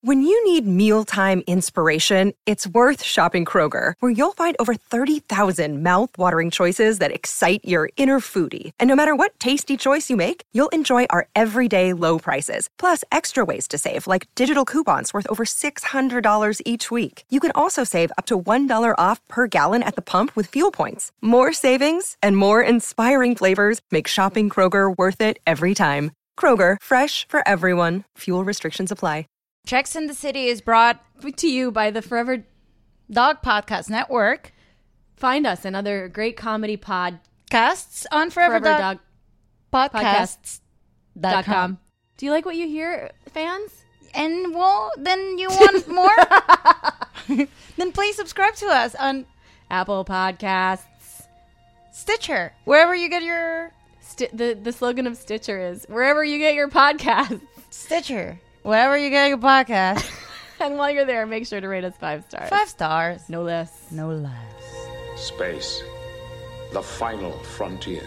When you need mealtime inspiration, it's worth shopping Kroger, where you'll find over 30,000 mouth-watering choices that excite your inner foodie. And no matter what tasty choice you make, you'll enjoy our everyday low prices, plus extra ways to save, like digital coupons worth over $600 each week. You can also save up to $1 off per gallon at the pump with fuel points. More savings and more inspiring flavors make shopping Kroger worth it every time. Kroger, fresh for everyone. Fuel restrictions apply. Treks in the City is brought to you by the Forever Dog Podcast Network. Find us and other great comedy Podcasts on Forever Dog Podcasts.com. Do you like what you hear, fans? And well, then you want more? Then please subscribe to us on Apple Podcasts. Stitcher, wherever you get your... The slogan of Stitcher is, wherever you get your podcasts. Stitcher, wherever you get your podcast. And while you're there, make sure to rate us 5 stars. 5 stars. No less. No less. Space, the final frontier.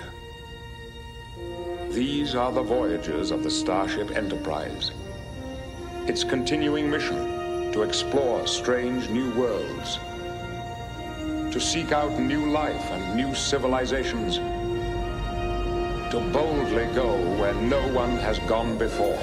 These are the voyages of the Starship Enterprise. Its continuing mission to explore strange new worlds, to seek out new life and new civilizations, to boldly go where no one has gone before.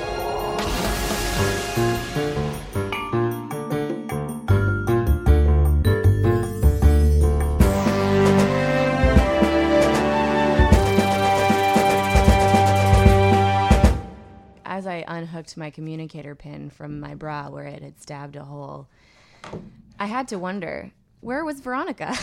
As I unhooked my communicator pin from my bra where it had stabbed a hole, I had to wonder, where was Veronica?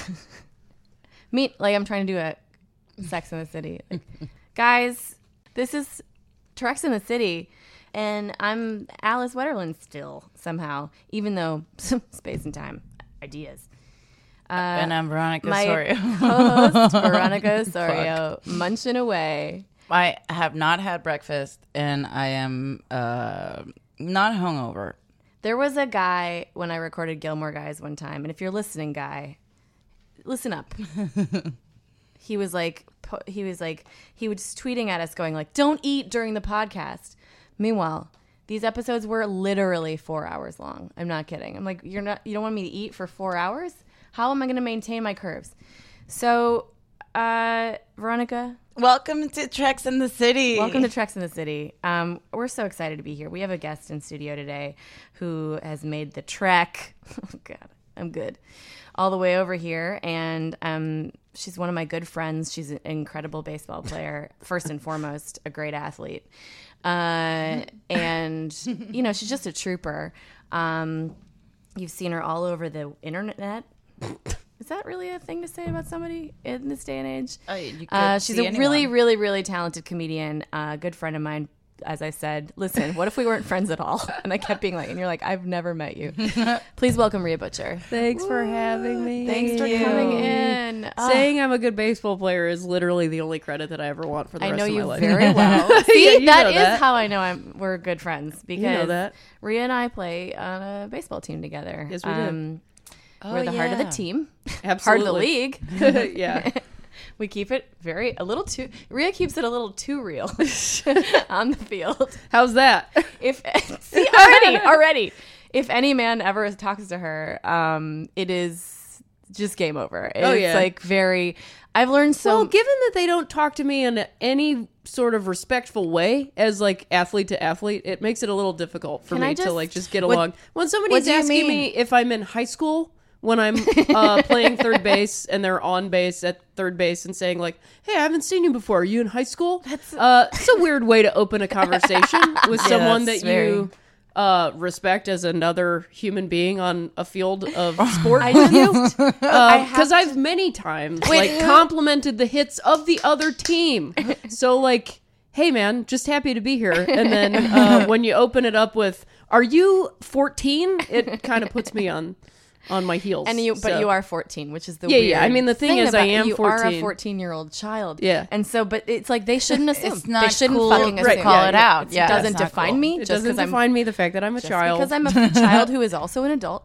I'm trying to do a Sex in the City. Like, guys, this is Treks in the City, and I'm Alice Wetterland still, somehow, even though space and time ideas. And I'm Veronica my Osorio. Host, Veronica Osorio, munching away. I have not had breakfast, and I am not hungover. There was a guy when I recorded Gilmore Guys one time, and if you're listening, guy, listen up. He was tweeting at us going like, don't eat during the podcast. Meanwhile, these episodes were literally 4 hours long. I'm not kidding. I'm like, you don't want me to eat for 4 hours? How am I going to maintain my curves? So, Veronica. Welcome to Treks in the City. Welcome to Treks in the City. We're so excited to be here. We have a guest in studio today who has made the trek. Oh God, I'm good. All the way over here, and she's one of my good friends. She's an incredible baseball player, first and foremost, a great athlete, and she's just a trooper. You've seen her all over the internet. Is that really a thing to say about somebody in this day and age? She's a really, really, really talented comedian, a good friend of mine. As I said, listen, what if we weren't friends at all? And I kept being like, and you're like, I've never met you. Please welcome Rhea Butcher. Thanks for having me. Thanks for coming in. Saying I'm a good baseball player is literally the only credit that I ever want for the rest of my life. I know you very well. See, Yeah, that is how I know we're good friends, because you know that. Rhea and I play on a baseball team together. Yes, we do. We're the heart of the team. Absolutely. Heart of the league. Yeah. We keep it Rhea keeps it a little too real on the field. How's that? Already. If any man ever talks to her, it is just game over. It's like very, I've learned so. Well, given that they don't talk to me in any sort of respectful way as like athlete to athlete, it makes it a little difficult for me to like just get along. When somebody's asking me if I'm in high school, when I'm playing third base and they're on base at third base and saying like, hey, I haven't seen you before. Are you in high school? It's a weird way to open a conversation with someone that you respect as another human being on a field of sport with you. Because I've many times complimented the hits of the other team. So like, hey man, just happy to be here. And then when you open it up with, are you 14? It kind of puts me on my heels. And you are 14, which is the weird I mean, the thing is, I am 14. You are a 14-year-old child. Yeah. And so, but it's like they shouldn't assume. It's not they shouldn't cool fucking to call it out. It doesn't define me. It doesn't define me, the fact that I'm a child. Because I'm a child who is also an adult.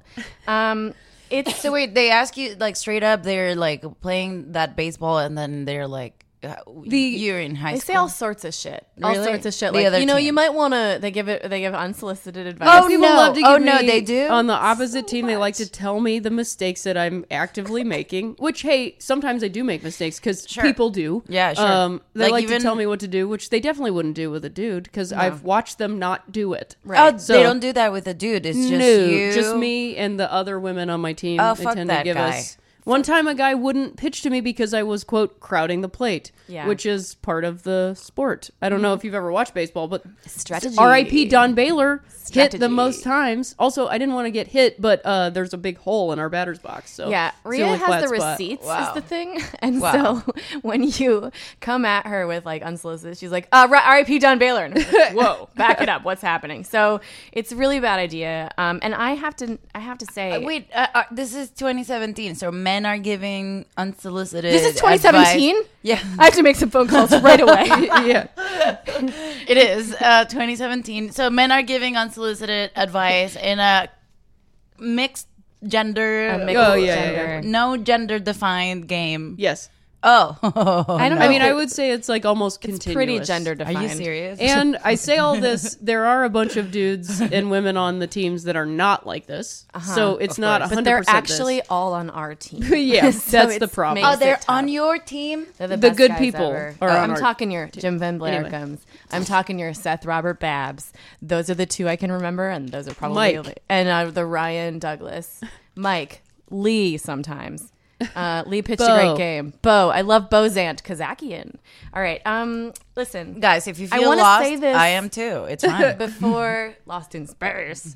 So wait, they ask you like straight up, they're like playing that baseball and then they're like, you're in high school. They say all sorts of shit. Really? All sorts of shit. The Like, other you know, team. you might want to. They give unsolicited advice. Oh, People no. love to give Oh, no, me- they do? On the opposite team, they like to tell me the mistakes that I'm actively making, which, hey, sometimes I do make mistakes because people do. Yeah, sure. They like even- to tell me what to do, which they definitely wouldn't do with a dude because I've watched them not do it. Oh, So- they don't do that with a dude. It's just No, you. just me and the other women on my team. Oh, They fuck tend that to give guy. us. One time, a guy wouldn't pitch to me because I was, quote, crowding the plate, Yeah. which is part of the sport. I don't know if you've ever watched baseball, but Strategy. R.I.P. Don Baylor hit the Strategy. most times. Also, I didn't want to get hit, but there's a big hole in our batter's box. So Yeah, it's the Rhea only has flat the spot. receipts Wow. is the thing. And Wow. so when you come at her with like unsolicited, she's like, R.I.P. Don Baylor. And I'm like, whoa, back it up. What's happening? So it's a really bad idea. And I have to say, Wait, this is 2017, so men are giving unsolicited. this is 2017? advice. Yeah, I have to make some phone calls right away. Yeah. it is 2017. So men are giving unsolicited advice in a mixed gender, Mixed Oh, yeah, gender. no gender defined game. Yes. Oh, I don't know. I mean, if I would say it's like almost it's continuous. pretty gender Are defined. you serious? And I say all this, there are a bunch of dudes and women on the teams that are not like this. So it's not 100% But they're this. actually all on our team. Yeah, So that's the it's- problem. makes Oh, they're it tough. on your team. They're the The best good guys people ever. are on I'm our talking your Jim Van Blair Anyway. I'm talking your Seth Robert Babs. Those are the two I can remember, and those are probably Mike. and the Ryan Douglas, Mike Lee. Sometimes Lee pitched a Bo. great game. Bo, I love Bozant Kazakian. All right, listen, Guys, if you I feel wanna lost, say this- I am too. It's fine. before Lost in Space.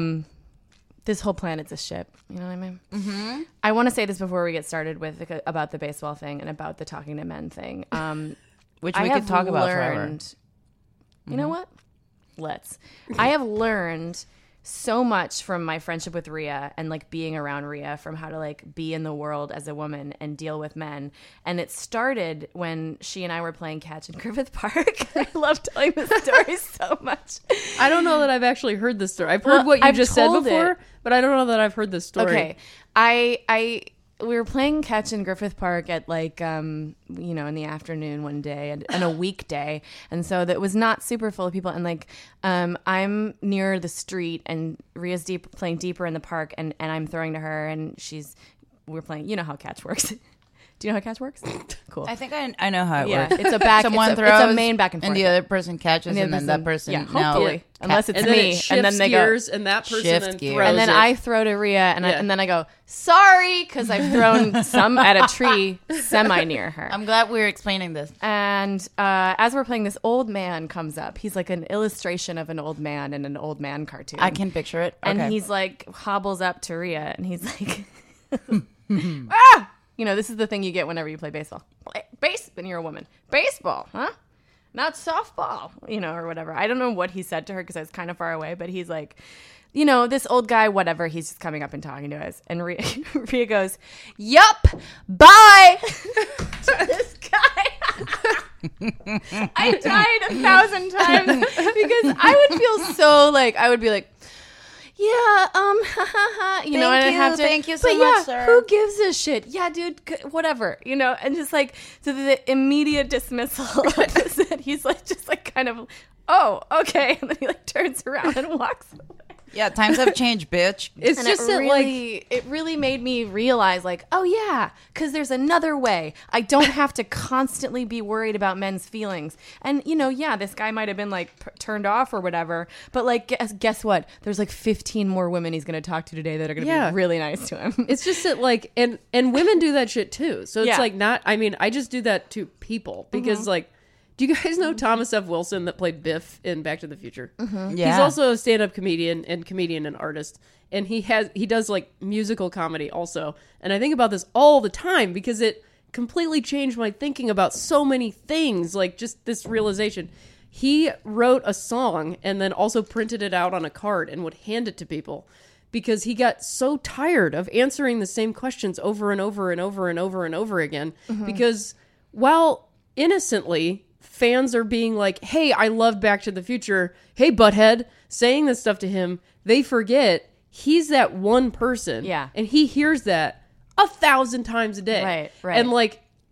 This whole planet's a ship. You know what I mean? Mm-hmm. I want to say this before we get started with about the baseball thing and about the talking to men thing. Which I we have could talk about forever. learned- You know what? Let's. I have learned so much from my friendship with Rhea and like being around Rhea from how to like be in the world as a woman and deal with men. And it started when she and I were playing catch in Griffith Park. I love telling this story so much. I don't know that I've actually heard this story. I've heard Well, what you I've just said told before, it. but I don't know that I've heard this story. Okay. We were playing catch in Griffith Park at like, in the afternoon one day and a weekday. And so that was not super full of people. And like, I'm near the street and Rhea's playing deeper in the park and I'm throwing to her and we're playing, you know how catch works. Do you know how catch works? Cool. I think I know how it Yeah, works. it's a back. Someone it's throws a main back and forth. and the other person catches, the and other then that person. yeah, now hopefully, unless it's And then me, it shifts and then they gears, go, and that person Shift then gears. throws and then it. I throw to Rhea, and Yeah. then I go, sorry, because I've thrown some at a tree semi near her. I'm glad we're explaining this. And as we're playing, this old man comes up. He's like an illustration of an old man in an old man cartoon. I can picture it. And Okay. he's like, hobbles up to Rhea, and he's like, ah! You know, this is the thing you get whenever you play baseball. And you're a woman. Baseball, huh? Not softball, or whatever. I don't know what he said to her because I was kind of far away, but he's like, this old guy, whatever, he's just coming up and talking to us. And Rhea goes, yup, bye to this guy. I died 1,000 times because I would feel so like, I would be like, yeah, and I have to. Thank you so but much, yeah, sir. who gives a shit? Yeah, dude, whatever, and just like so the immediate dismissal. He's like, just like kind of, oh, okay, and then he like turns around and walks away. Yeah, times have changed, bitch. It's And just that, it really made me realize, like, oh yeah, because there's another way. I don't have to constantly be worried about men's feelings. And yeah, this guy might have been like turned off or whatever, but like, guess what? There's like 15 more women he's going to talk to today that are going to be really nice to him. It's just that like, and women do that shit too. So it's Yeah. like not. I mean, I just do that to people because like. Do you guys know Thomas F. Wilson that played Biff in Back to the Future? Yeah. He's also a stand-up comedian and artist. And he does like musical comedy also. And I think about this all the time because it completely changed my thinking about so many things, like just this realization. He wrote a song and then also printed it out on a card and would hand it to people because he got so tired of answering the same questions over and over and over and over and over again. Because while innocently fans are being like, hey, I love Back to the Future. Hey, butthead, saying this stuff to him. They forget he's that one person. Yeah. And he hears that 1,000 times a day. Right. And like,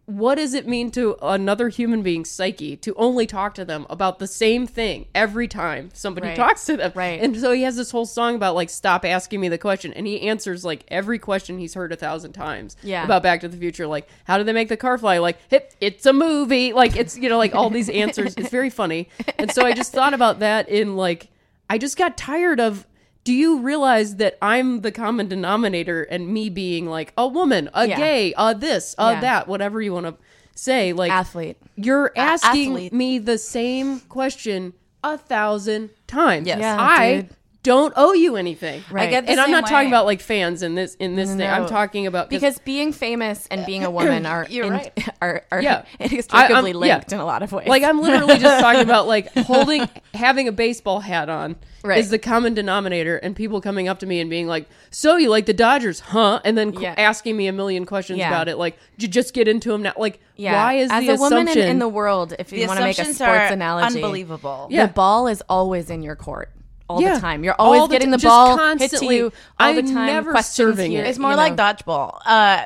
what does it mean to another human being's psyche to only talk to them about the same thing every time somebody talks to them? Right. And so he has this whole song about like, stop asking me the question. And he answers like every question he's heard 1,000 times about Back to the Future. Like, how did they make the car fly? Like, it's a movie. Like, it's, you know, like all these answers. It's very funny. And so I just thought about that in like, I just got tired of, do you realize that I'm the common denominator and me being like a woman, a gay, this, that, whatever you want to say, like athlete. You're asking me the same question 1,000 times. Yes. Yeah, I dude. don't owe you anything. Right. I get the And I'm same not talking way. about like fans in this thing. I'm talking about Because being famous and being a woman are are Yeah. inextricably linked in a lot of ways. Like I'm literally just talking about like having a baseball hat on is the common denominator, and people coming up to me and being like, "So you like the Dodgers, huh?" And then asking me a million questions about it, like, "Did you just get into them now?" Like, why is as the a woman assumption in the world? If you want to make a assumptions sports are analogy, unbelievable. the ball is always in your court. All the time. You're All always getting the just ball constantly. hit to you all the I'm time. never Questions serving here, it. It's more you like know. dodgeball.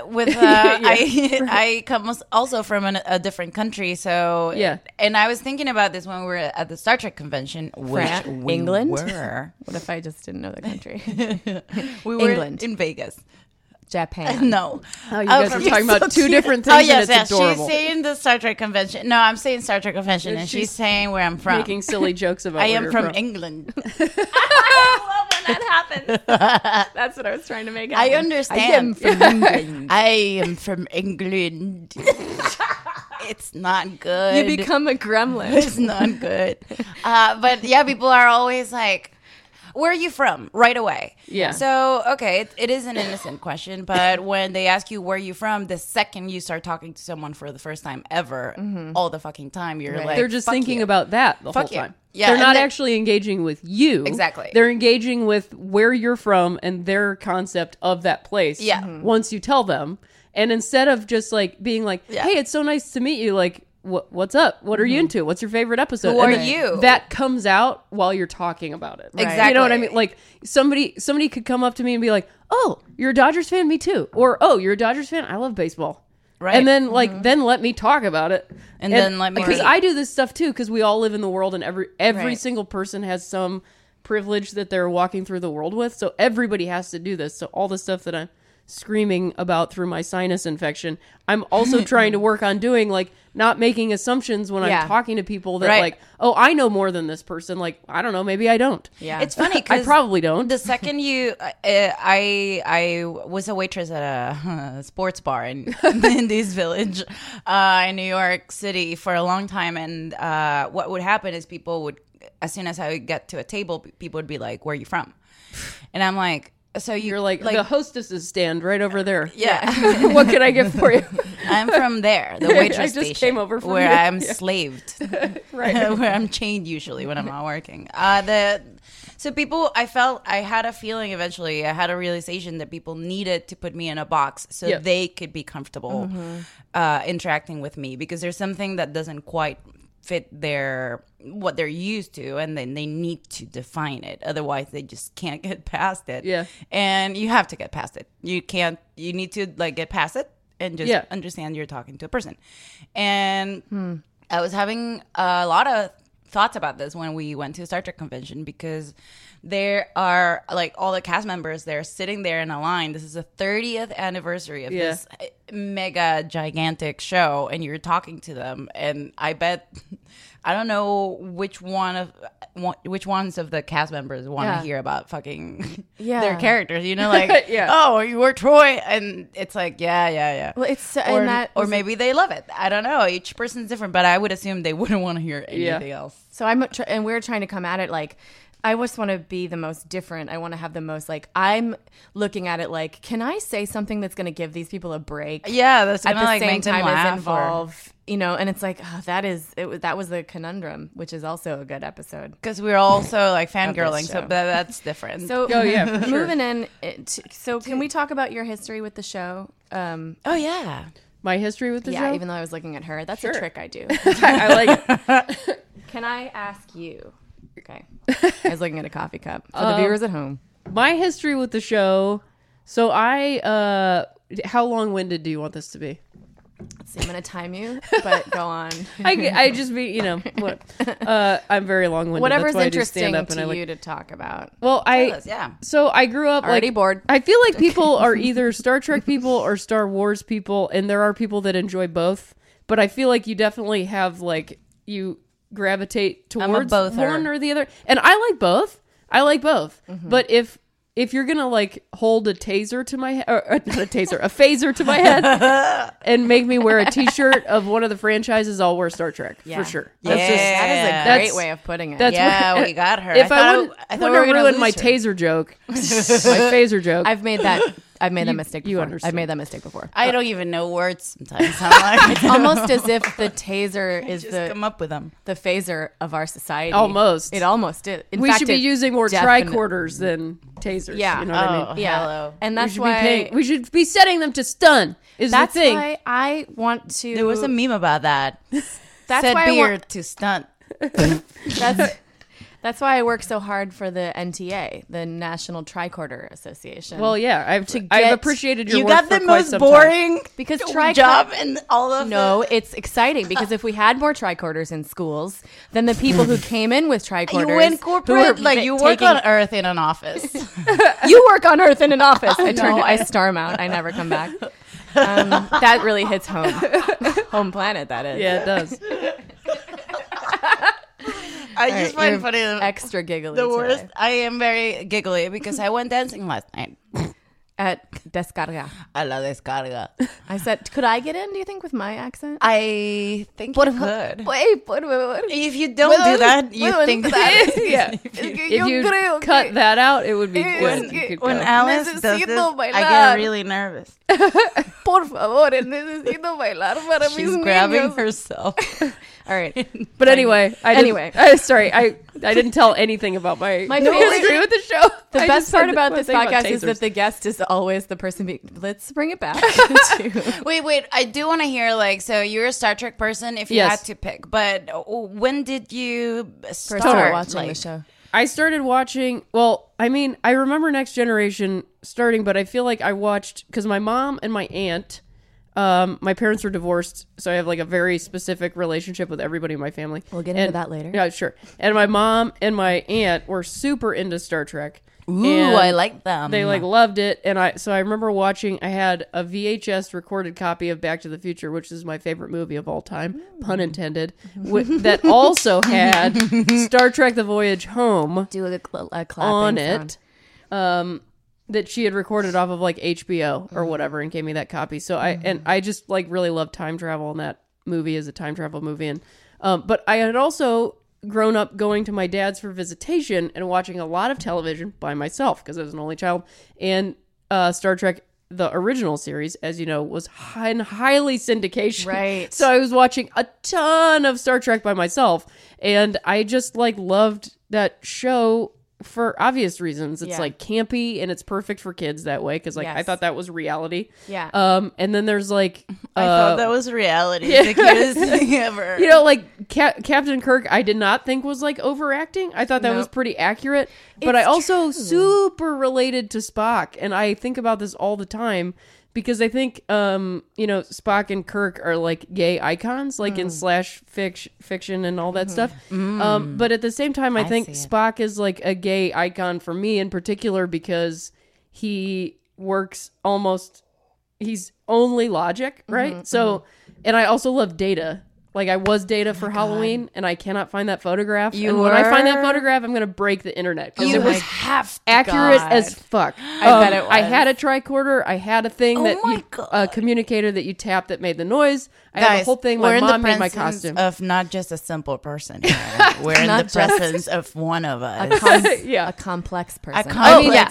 I come also from a different country, so And I was thinking about this when we were at the Star Trek convention, which we England. were. What if I just didn't know the country? We were England. in Vegas. Japan. No. Oh, you guys are talking about two different things. Oh, yes, and it's adorable. She's saying the Star Trek convention. No, I'm saying Star Trek convention, and she's saying where I'm from. Making silly jokes about I where am you're from England. I love when that happens. That's what I was trying to make happen. I understand. I am from England. It's not good. You become a gremlin. It's not good. But yeah, people are always like, where are you from? Right away. Yeah. So, okay, it is an innocent question, but when they ask you where you from, the second you start talking to someone for the first time ever, all the fucking time, you're like, they're just fuck thinking you. about that the Fuck whole you. time. Yeah, they're and not then- actually engaging with you. Exactly. They're engaging with where you're from and their concept of that place. Yeah. Once you tell them. And instead of just like being like, hey, it's so nice to meet you, like, what's up? What are you into? What's your favorite episode? Who And are then you? That comes out while you're talking about it. Exactly. You know what I mean? Like somebody could come up to me and be like, oh, you're a Dodgers fan? Me too. Or, oh, you're a Dodgers fan? I love baseball. Right. And then then let me talk about it. And then let me because read. I do this stuff too, because we all live in the world, and every single person has some privilege that they're walking through the world with. So everybody has to do this. So all the stuff that I'm screaming about through my sinus infection, I'm also trying to work on doing, like not making assumptions when I'm talking to people that like, oh, I know more than this person. Like, I don't know, maybe I don't. Yeah. It's funny because I probably don't. The second you, I was a waitress at a sports bar in this village in New York City for a long time, and what would happen is people would, as soon as I would get to a table, people would be like, "Where are you from?" And I'm like, "So You're like the hostesses stand right over there. yeah." What can I get for you? I'm from there, the waitress I just station, came over from where you. I'm Yeah. slaved, Right. where I'm chained usually when I'm not working. So people, I had a feeling eventually, I had a realization that people needed to put me in a box so they could be comfortable interacting with me, because there's something that doesn't quite fit what they're used to, and then they need to define it. Otherwise, they just can't get past it. Yeah. And you have to get past it. You need to like get past it and just understand you're talking to a person. And I was having a lot of thoughts about this when we went to Star Trek convention, because there are like all the cast members, they're sitting there in a line. This is the 30th anniversary of this mega gigantic show, and you're talking to them, and I bet I don't know which ones of the cast members want to hear about fucking their characters, you know, like oh, you were Troy, and it's like yeah. Well, it's or maybe they love it. I don't know. Each person's different, but I would assume they wouldn't want to hear anything else. So and we're trying to come at it like, I just want to be the most different. I want to have the most, like, I'm looking at it like, can I say something that's going to give these people a break? Yeah, that's at gonna the like same make them time laugh as involve, you know, and it's like, that was the conundrum, which is also a good episode. because we're also like fangirling, show. so that's different. So Oh, yeah, for sure. moving in, so can we talk about your history with the show? oh yeah, My history with the show? Even though I was looking at her, that's a trick I do. I like it. Can I ask you? Okay. I was looking at a coffee cup for the viewers at home. My history with the show. So how long-winded do you want this to be? I'm going to time you, but go on. I just be, what? I'm very long-winded. Whatever's That's why interesting I just stand up to you to talk about. Well, So I grew up already bored. I feel like people are either Star Trek people or Star Wars people, and there are people that enjoy both. But I feel like you definitely have you gravitate towards one or the other, and I like both. Mm-hmm. But if you're gonna hold a taser to my head, or not a taser, a phaser to my head, and make me wear a T-shirt of one of the franchises, I'll wear Star Trek for sure. That is a great way of putting it. We got her. If I wouldn't ruin my taser joke, my phaser joke. I've made that mistake before. I've made that mistake before. I don't even know words sometimes. It's almost as if the taser is come up with them. The phaser of our society. Almost. It almost is. We should be using more tricorders than tasers. Yeah. You know what I mean? Yeah. Hello. And that's why we should be setting them to stun. That's the thing. why I want to. There was a meme about that. That's Set why beer to stunt. That's why I work so hard for the NTA, the National Tricorder Association. Well, yeah, I've appreciated your work. You got the most boring because job in all of No, it's exciting because if we had more tricorders in schools, then the people who came in with tricorders, you incorporate you work on Earth in an office. You work on Earth in an office. I storm out. I never come back. That really hits home. Home planet, that is. Yeah, it does. I just find funny extra giggly. The worst. I am very giggly because I went dancing last night at Descarga. A la Descarga. I said, could I get in? Do you think with my accent? I think you could. If you don't do that, you think that. Yeah. If you cut that out, it would be good. When Alice does this, I get really nervous. Por favor, necesito bailar para mis niños. She's grabbing herself. All right, but anyway, sorry, I didn't tell anything about my history with the show. The best part about this podcast is that the guest is always the person. Let's bring it back. Wait, I do want to hear so you're a Star Trek person if you had to pick, but when did you start watching the show? I started watching. Well, I mean, I remember Next Generation starting, but I feel like I watched because my mom and my aunt. My parents were divorced, so I have a very specific relationship with everybody in my family. We'll get into that later. Yeah, sure. And my mom and my aunt were super into Star Trek. Ooh, I like them. They loved it, and I remember watching. I had a VHS recorded copy of Back to the Future, which is my favorite movie of all time, pun intended. That also had Star Trek: The Voyage Home. Do a clapping on sound. It. That she had recorded off of HBO or whatever and gave me that copy. So I just really love time travel, and that movie is a time travel movie. And but I had also grown up going to my dad's for visitation and watching a lot of television by myself because I was an only child. And Star Trek, the original series, as you know, was highly syndication. Right. So I was watching a ton of Star Trek by myself, and I just loved that show. For obvious reasons. It's campy and it's perfect for kids that way because I thought that was reality. Yeah. And then there's I thought that was reality. The cutest thing ever. Captain Kirk I did not think was overacting. I thought that was pretty accurate. But I also super related to Spock, and I think about this all the time because I think Spock and Kirk are gay icons in slash fiction and all that stuff. But at the same time I think Spock is a gay icon for me in particular because he works he's only logic, right? So and I also love Data. I was Data for Halloween, and I cannot find that photograph. When I find that photograph, I'm going to break the internet. It was accurate as fuck. I bet it was. I had a tricorder. I had a thing a communicator that you tapped that made the noise. I had a whole thing. My mom made my costume. Of not just a simple person. We're in the presence of one of us. A complex person. A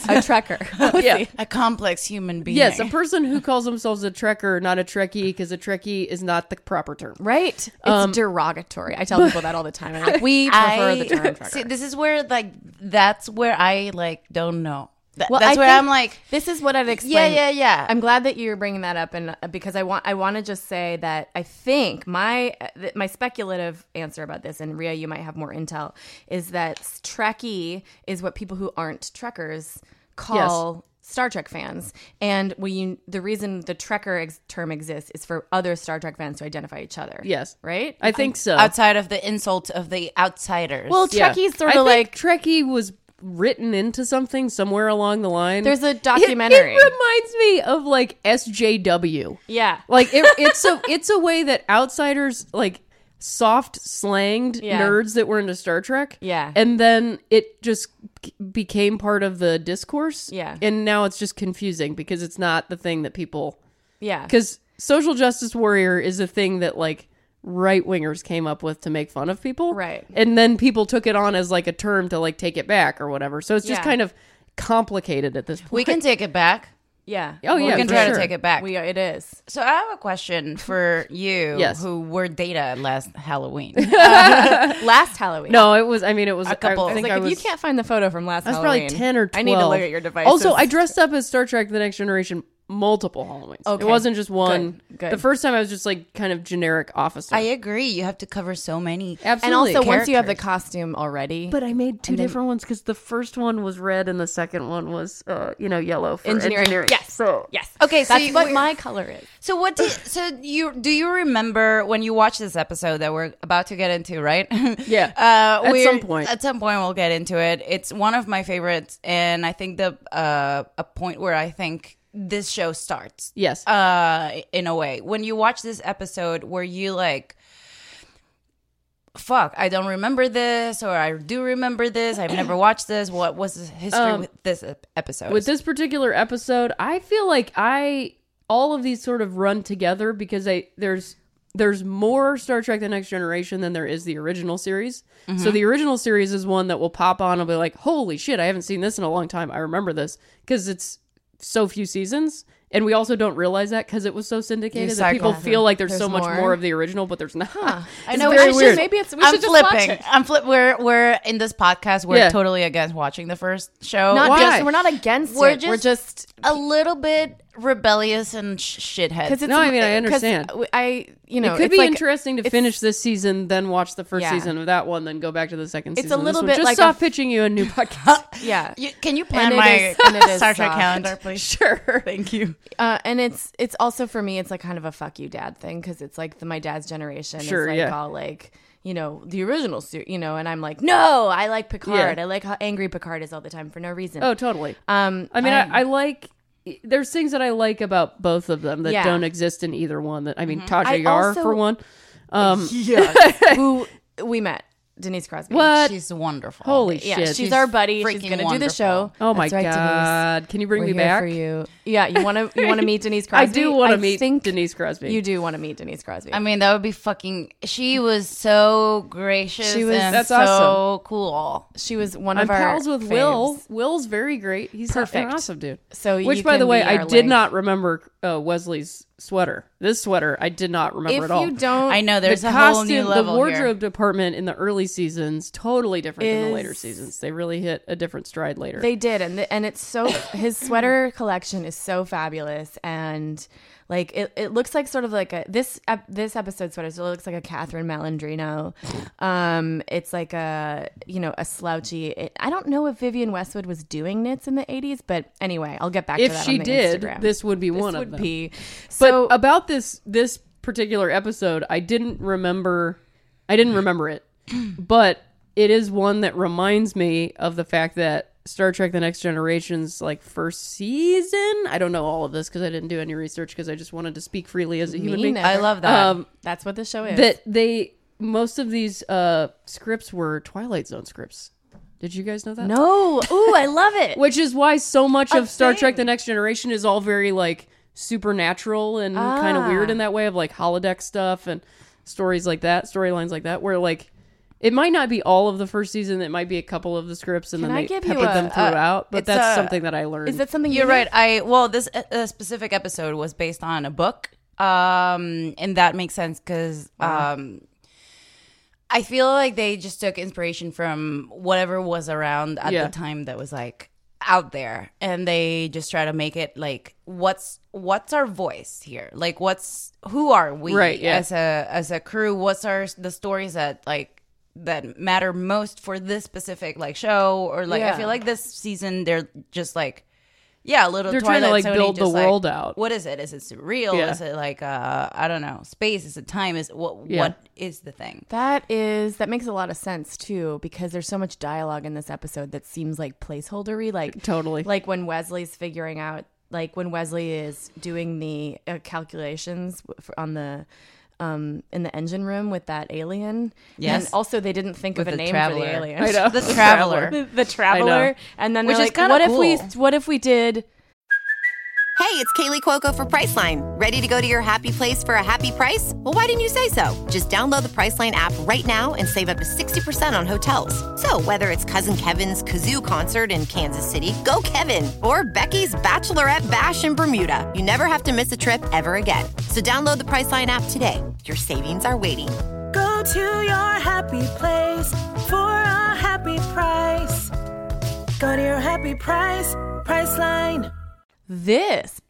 Trekker. A complex human being. Yes, a person who calls themselves a Trekker, not a Trekkie, because a Trekkie is not the proper term. Right. It's derogatory. I tell people that all the time. I'm we prefer the term Trekker. See, this is where that's where I don't know. That's where I'm this is what I'd explain. Yeah. I'm glad that you're bringing that up, and because I want to just say that I think my speculative answer about this, and Rhea, you might have more intel, is that Trekkie is what people who aren't Trekkers call Star Trek fans, and the reason the Trekker term exists is for other Star Trek fans to identify each other. Yes, right. I think so. Outside of the insult of the outsiders. Well, Trekkie's sort of like Trekkie was written into something somewhere along the line. There's a documentary. It reminds me of like SJW. Yeah, like it's a way that outsiders like. Soft slanged nerds that were into Star Trek. Yeah. And then it just became part of the discourse. Yeah. And now it's just confusing because it's not the thing that people... Yeah. Because social justice warrior is a thing that like right-wingers came up with to make fun of people. Right. And then people took it on as like a term to like take it back or whatever. So it's just kind of complicated at this point. We can take it back. Yeah. Oh, yeah. We can try to take it back. It is. So I have a question for you who were Data last Halloween. Last Halloween. No, it was a couple. I think if you can't find the photo from last Halloween. I was probably 10 or 12. I need to look at your devices. Also, I dressed up as Star Trek The Next Generation multiple Halloweens. Okay. It wasn't just one. Good. The first time I was just like kind of generic officer. I agree. You have to cover so many. Absolutely. And also, once you have the characters. costume already. But I made two different ones because the first one was red and the second one was, yellow for engineering. Yes. So yes. Okay, so that's what my color is. So do you remember when you watched this episode that we're about to get into, right? Yeah. At some point. At some point we'll get into it. It's one of my favorites, and I think a point where I think this show starts. Yes. In a way. When you watch this episode, were you like, fuck, I don't remember this, or I do remember this, I've never watched this. What was the history with this episode? With this particular episode, I feel like all of these sort of run together because there's more Star Trek The Next Generation than there is the original series. Mm-hmm. So the original series is one that will pop on and be like, holy shit, I haven't seen this in a long time. I remember this because it's so few seasons. And we also don't realize that because it was so syndicated that people feel like there's so much more of the original, but there's not. Huh. I know. Very weird. Maybe we should just watch it. We're in this podcast. We're totally against watching the first show. We're not against it. We're just a little bit rebellious and shitheads. I understand. It could be interesting to finish this season, then watch the first season of that one, then go back to the second season. It's a little bit just like stop pitching you a new podcast. Yeah. Can you plan my Star Trek calendar, please? Sure. Thank you. And it's also for me, it's like kind of a fuck you dad thing because it's like my dad's generation is like all like, the original suit, and I'm like, no, I like Picard. I like how angry Picard is all the time for no reason. Oh, totally. I like. There's things that I like about both of them that don't exist in either one. Tasha Yar for one. Who we met. Denise Crosby. What? She's wonderful. Holy shit. She's our buddy. She's going to do the show. Oh my God. Can you bring me back? For you. Yeah, you want to meet Denise Crosby? I do want to meet Denise Crosby. You do want to meet Denise Crosby. That would be fucking... She was so gracious that's so awesome. Cool. She was one of I'm our pals with faves. Will. Will's very great. He's perfect. An awesome dude. So Which, by the way, I did not remember Wesley's sweater. This sweater, I did not remember at all. If you don't... I know, there's a whole new level the wardrobe department in the early seasons, totally different than the later seasons. They really hit a different stride later. They did, and it's so... His sweater collection is so fabulous, and... Like it looks like sort of like this episode sweater. So it looks like a Catherine Malandrino. It's like a slouchy. I don't know if Vivienne Westwood was doing knits in the 80s, but anyway, I'll get back to that. If she on the did, Instagram. this would be one of them. So but about this particular episode, I didn't remember it, but it is one that reminds me of the fact that Star Trek The Next Generation's first season. I don't know all of this because I didn't do any research because I just wanted to speak freely as a human being. I love that. That's what the show is. That most of these scripts were Twilight Zone scripts. Did you guys know that? No. Ooh, I love it. Which is why so much of Star Trek The Next Generation is all very supernatural and kind of weird in that way of holodeck stuff and storylines like that, where it might not be all of the first season. It might be a couple of the scripts, and then they peppered them throughout. But that's something that I learned. Is that something you're right? This specific episode was based on a book, and that makes sense because I feel like they just took inspiration from whatever was around at the time that was out there, and they just try to make it what's our voice here? Who are we as a crew? What's the stories that that matter most for this specific show, or I feel like this season they're just Yeah, a little. They're Twilight trying to Zone-y, build the just, world out. What is it? Is it surreal? Yeah. Is it like I don't know, space? Is it time? Is what is the thing? That makes a lot of sense too, because there's so much dialogue in this episode that seems like placeholdery. Like totally. Like when Wesley's figuring out, like when Wesley is doing the calculations on the. In the engine room with that alien. Yes. And also they didn't think of a name traveler. for the alien. I know. The traveler. The traveler. And then Which they're is like, kinda what if we did... Hey, it's Kaylee Cuoco for Priceline. Ready to go to your happy place for a happy price? Well, why didn't you say so? Just download the Priceline app right now and save up to 60% on hotels. So whether it's Cousin Kevin's Kazoo Concert in Kansas City, go Kevin, or Becky's Bachelorette Bash in Bermuda, you never have to miss a trip ever again. So download the Priceline app today. Your savings are waiting. Go to your happy place for a happy price. Go to your happy price, Priceline. This.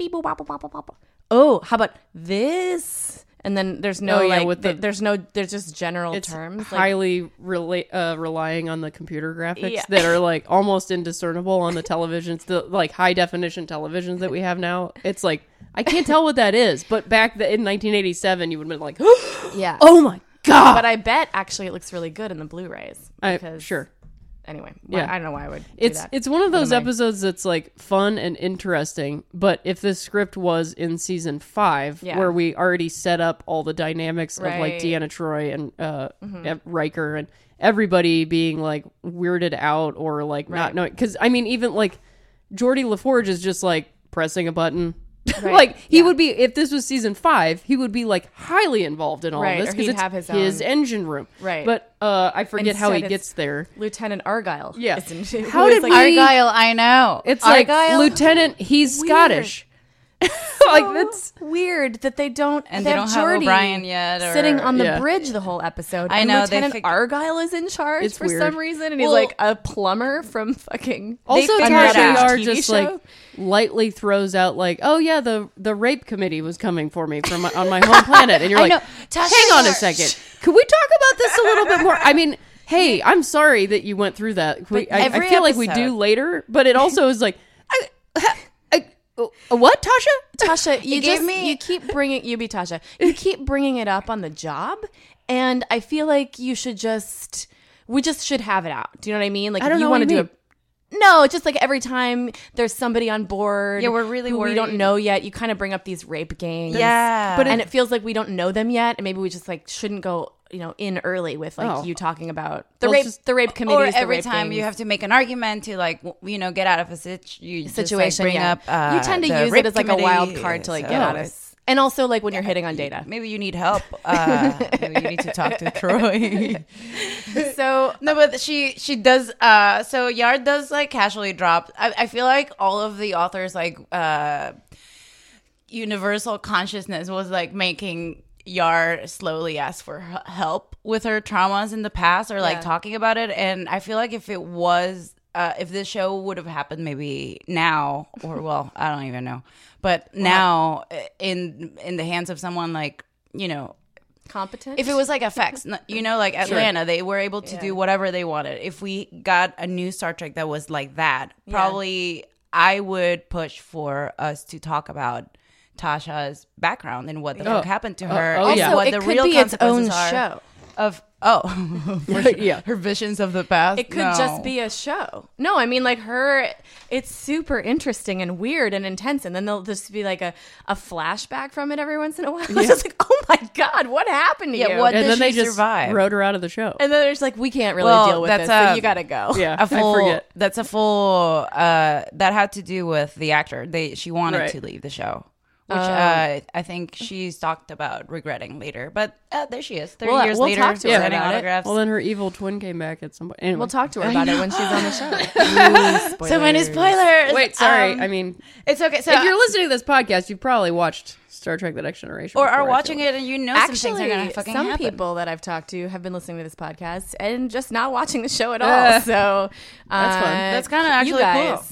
Oh, how about this? And then there's no there's just general terms. Highly relying on the computer graphics that are like almost indiscernible on the televisions, the like high definition televisions that we have now. It's like I can't tell what that is, but back in 1987, you would have been like, yeah, oh my god! But I bet actually it looks really good in the Blu-rays. Sure. Anyway, yeah. I don't know why I would do it's that. It's one of those episodes that's like fun and interesting, but if the script was in season 5 where we already set up all the dynamics of like Deanna Troi and Riker and everybody being like weirded out or like not knowing, because I mean even like Geordi LaForge is just like pressing a button. Like he would be, if this was season 5, he would be like highly involved in all of this because it's have his engine room. Right. But I forget how he gets there. Lieutenant Argyle. Yeah. How did Argyle? I know. It's Argyle? like Lieutenant. He's Weird. Scottish. Like that's weird that they don't. And they don't have O'Brien yet. Or, sitting on the bridge the whole episode. I and know. Lieutenant Argyle is in charge for weird. some reason, and he's like a plumber from fucking. Also, Tasha Yar just like lightly throws out like, "Oh yeah, the rape committee was coming for me from on my home planet," and you're like, "Hang on a second, could we talk about this a little bit more?" I mean, hey, I'm sorry that you went through that. I feel like we do later, but it also is like, what, Tasha? Tasha, you keep bringing You keep bringing it up on the job, and I feel like we just should have it out. Do you know what I mean? Like, I don't if you know want to what you do it. No, it's just like every time there's somebody on board, we're really worried. We don't know yet. You kind of bring up these rape gangs, and it feels like we don't know them yet, and maybe we just like shouldn't go, in early with like you talking about the rape committees. Or every time you have to make an argument to like get out of a situation. Just, like, bring up. You tend to use it as like a wild card to like get out of. And also, like, when you're hitting on Data. Maybe you need help. Maybe you need to talk to Troi. So... No, but she does... so Yar does, like, casually drop... I feel like all of the authors, like, Universal Consciousness was, like, making Yar slowly ask for help with her traumas in the past or, like, talking about it. And I feel like if it was... if this show would have happened maybe now, or, well, I don't even know. But now, in the hands of someone like, competent. If it was like FX, like Atlanta, they were able to do whatever they wanted. If we got a new Star Trek that was like that, probably I would push for us to talk about Tasha's background and what the fuck happened to her. Also, what it the could real be its own consequences are show. Of her visions of the past. It could just be a show. No, I mean, like it's super interesting and weird and intense, and then there'll just be like a flashback from it every once in a while. It's just like, oh my god, what happened to you? What and did then she they just survive? wrote her out of the show. And then there's like, we can't really deal with this, so you gotta go. Yeah, I forget. That's a full. That had to do with the actor. She wanted to leave the show. Which I think she's talked about regretting later. But there she is, 30 years later, talk to her signing about autographs. Well, then her evil twin came back at some point. Anyway. We'll talk to her about it when she's on the show. So many spoilers. Wait, sorry. I mean, it's okay. So if you're listening to this podcast, you've probably watched Star Trek: The Next Generation, or are watching it, and some things are gonna fucking some happen. people that I've talked to have been listening to this podcast and just not watching the show at all. So that's fun. That's kind of actually you guys, cool.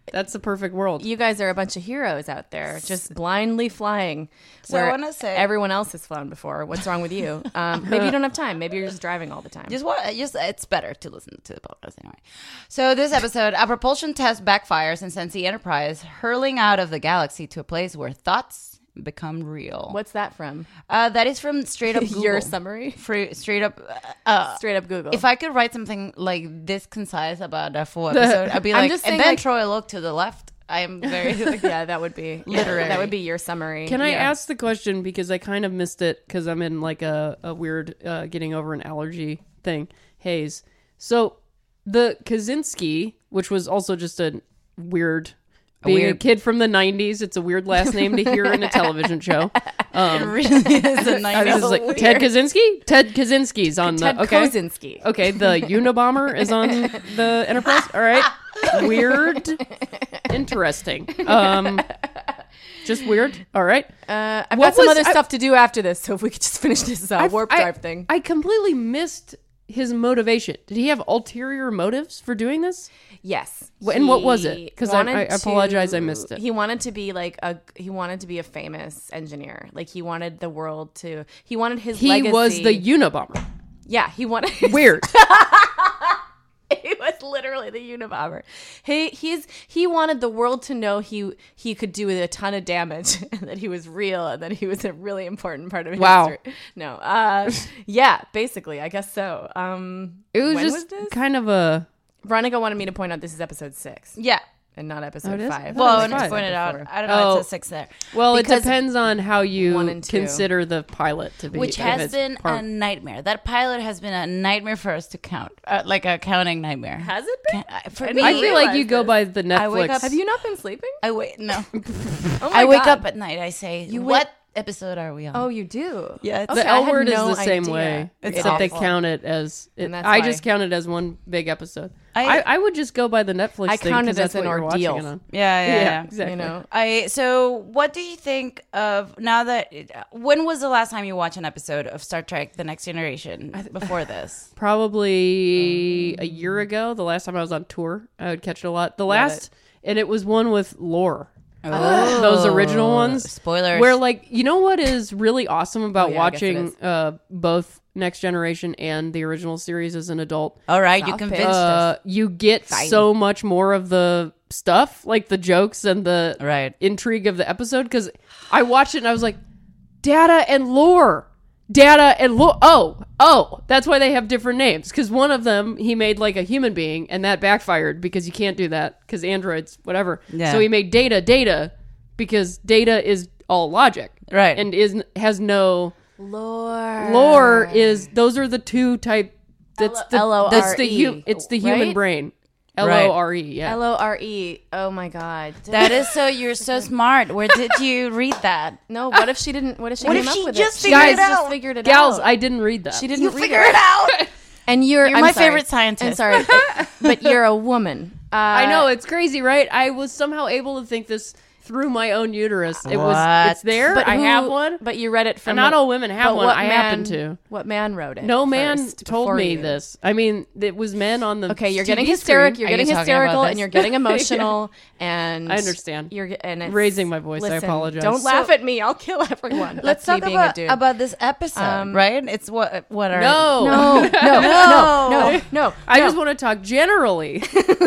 That's the perfect world. You guys are a bunch of heroes out there, just blindly flying. So I want to say, everyone else has flown before. What's wrong with you? Maybe you don't have time. Maybe you're just driving all the time. Just it's better to listen to the podcast anyway. So this episode, a propulsion test backfires and sends the Enterprise hurling out of the galaxy to a place where thoughts become real. What's that from? That is from straight up Google. Your summary? Straight up Google. If I could write something like this concise about a full episode, I'd be like, and then Troy looked to the left. I am very yeah, that would be literary. That would be your summary. Can I ask the question, because I kind of missed it because I'm in like a weird getting over an allergy thing haze. So the Kaczynski, which was also just a weird. Being a kid from the 90s, it's a weird last name to hear in a television show. It really is a nightmare. This is like Ted Kaczynski? Ted Kaczynski's on Ted the... Okay. Kaczynski. Okay, the Unabomber is on the Enterprise? All right. Weird. Interesting. Just weird. All right. I've got some other stuff to do after this, so if we could just finish this warp drive thing. I completely missed his motivation. Did he have ulterior motives for doing this? Yes. And what was it? Because I apologize, I missed it. He wanted to be a famous engineer. Like he wanted the world to. He wanted his legacy. He was the Unabomber. Yeah, he wanted. Weird. He was literally the Unabomber. He wanted the world to know he could do a ton of damage and that he was real and that he was a really important part of history. No. Yeah, basically, I guess so. It was just kind of a... Veronica wanted me to point out this is episode 6. Yeah. And not episode 5. Well, and just pointed out. I don't know. It's a 6 there. Well, it depends on how you consider the pilot to be. Which has been a nightmare. That pilot has been a nightmare for us to count. Like a counting nightmare. Has it been? For me, I feel like you go by the Netflix. I wake up, have you not been sleeping? No. Oh I wake up at night. I say, what episode are we on? Oh, you do? Yeah. The L word is the same way. Except they count it as... I just count it as one big episode. I would just go by the Netflix thing. I count it as an ordeal. Yeah, exactly. You know? So what do you think of now that... when was the last time you watched an episode of Star Trek The Next Generation before this? Probably a year ago. The last time I was on tour, I would catch it a lot. And it was one with Lore. Oh, those original ones. Spoilers. Where, like, you know what is really awesome about watching both Next Generation and the original series as an adult? All right, you convinced us. You get so much more of the stuff, like the jokes and the intrigue of the episode. Because I watched it and I was like, Data and Lore. Oh, that's why they have different names. Because one of them, he made like a human being, and that backfired because you can't do that because androids, whatever. Yeah. So he made Data because Data is all logic, right? And has no lore. Lore is those are the two type. That's L-O-R-E. It's the human brain. Lore, yeah. Lore. Oh my god. That is so. You're so smart. Where did you read that? No. What if she didn't? What if she came up with just it? Figured it out? Just figured it Gals, out. I didn't read that. She didn't. You figure it out. And you're my favorite scientist. I'm sorry, but you're a woman. I know, it's crazy, right? I was somehow able to think this through my own uterus. It's there. But I have one. But you read it from... And not all women have one. I happen to. What man wrote it? No man told me this. I mean, it was men on the Okay, you're getting TV hysterical. screen. You're getting hysterical and you're getting emotional. And I understand. You're raising my voice. I apologize. Don't laugh at me. I'll kill everyone. Let's talk about this episode, right? It's what are... No. I just want to talk generally.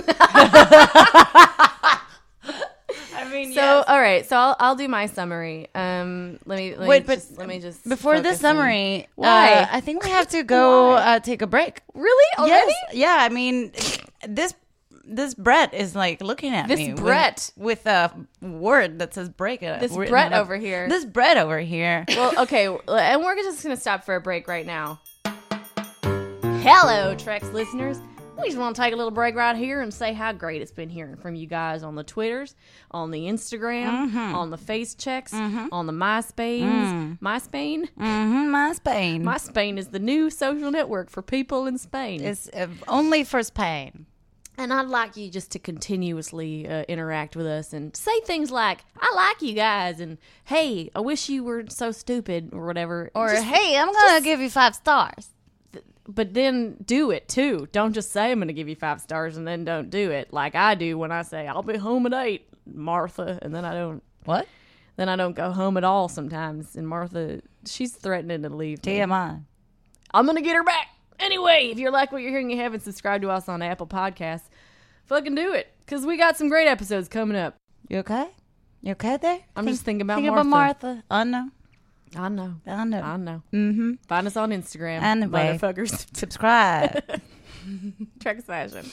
I mean, all right. So I'll do my summary. Let me just before the summary. Why? I think we have to go take a break. Really? Already? Yes. Yeah. I mean, this Brett is like looking at me. This Brett with a word that says break. This Brett over here. This Brett over here. Well, okay, and we're just gonna stop for a break right now. Hello, Trex listeners. We just want to take a little break right here and say how great it's been hearing from you guys on the Twitters, on the Instagram, on the Face Checks, on the MySpain. MySpain? MySpain. MySpain is the new social network for people in Spain. It's only for Spain. And I'd like you just to continuously interact with us and say things like, I like you guys, and hey, I wish you were so stupid, or whatever. Or, hey, I'm going to give you 5 stars. but then do it too. Don't just say I'm going to give you 5 stars and then don't do it like I do when I say I'll be home at 8, Martha, and then I don't. What? Then I don't go home at all sometimes. And Martha, she's threatening to leave. TMI. I'm going to get her back. Anyway, if you like what you're hearing, you haven't subscribed to us on Apple Podcasts, fucking do it. Because we got some great episodes coming up. You okay? You okay there? I'm just thinking about Martha. Martha. About Martha. I know. I know. I know. I know. Mm-hmm. Find us on Instagram. Anyway, motherfuckers. Subscribe. Trek Session.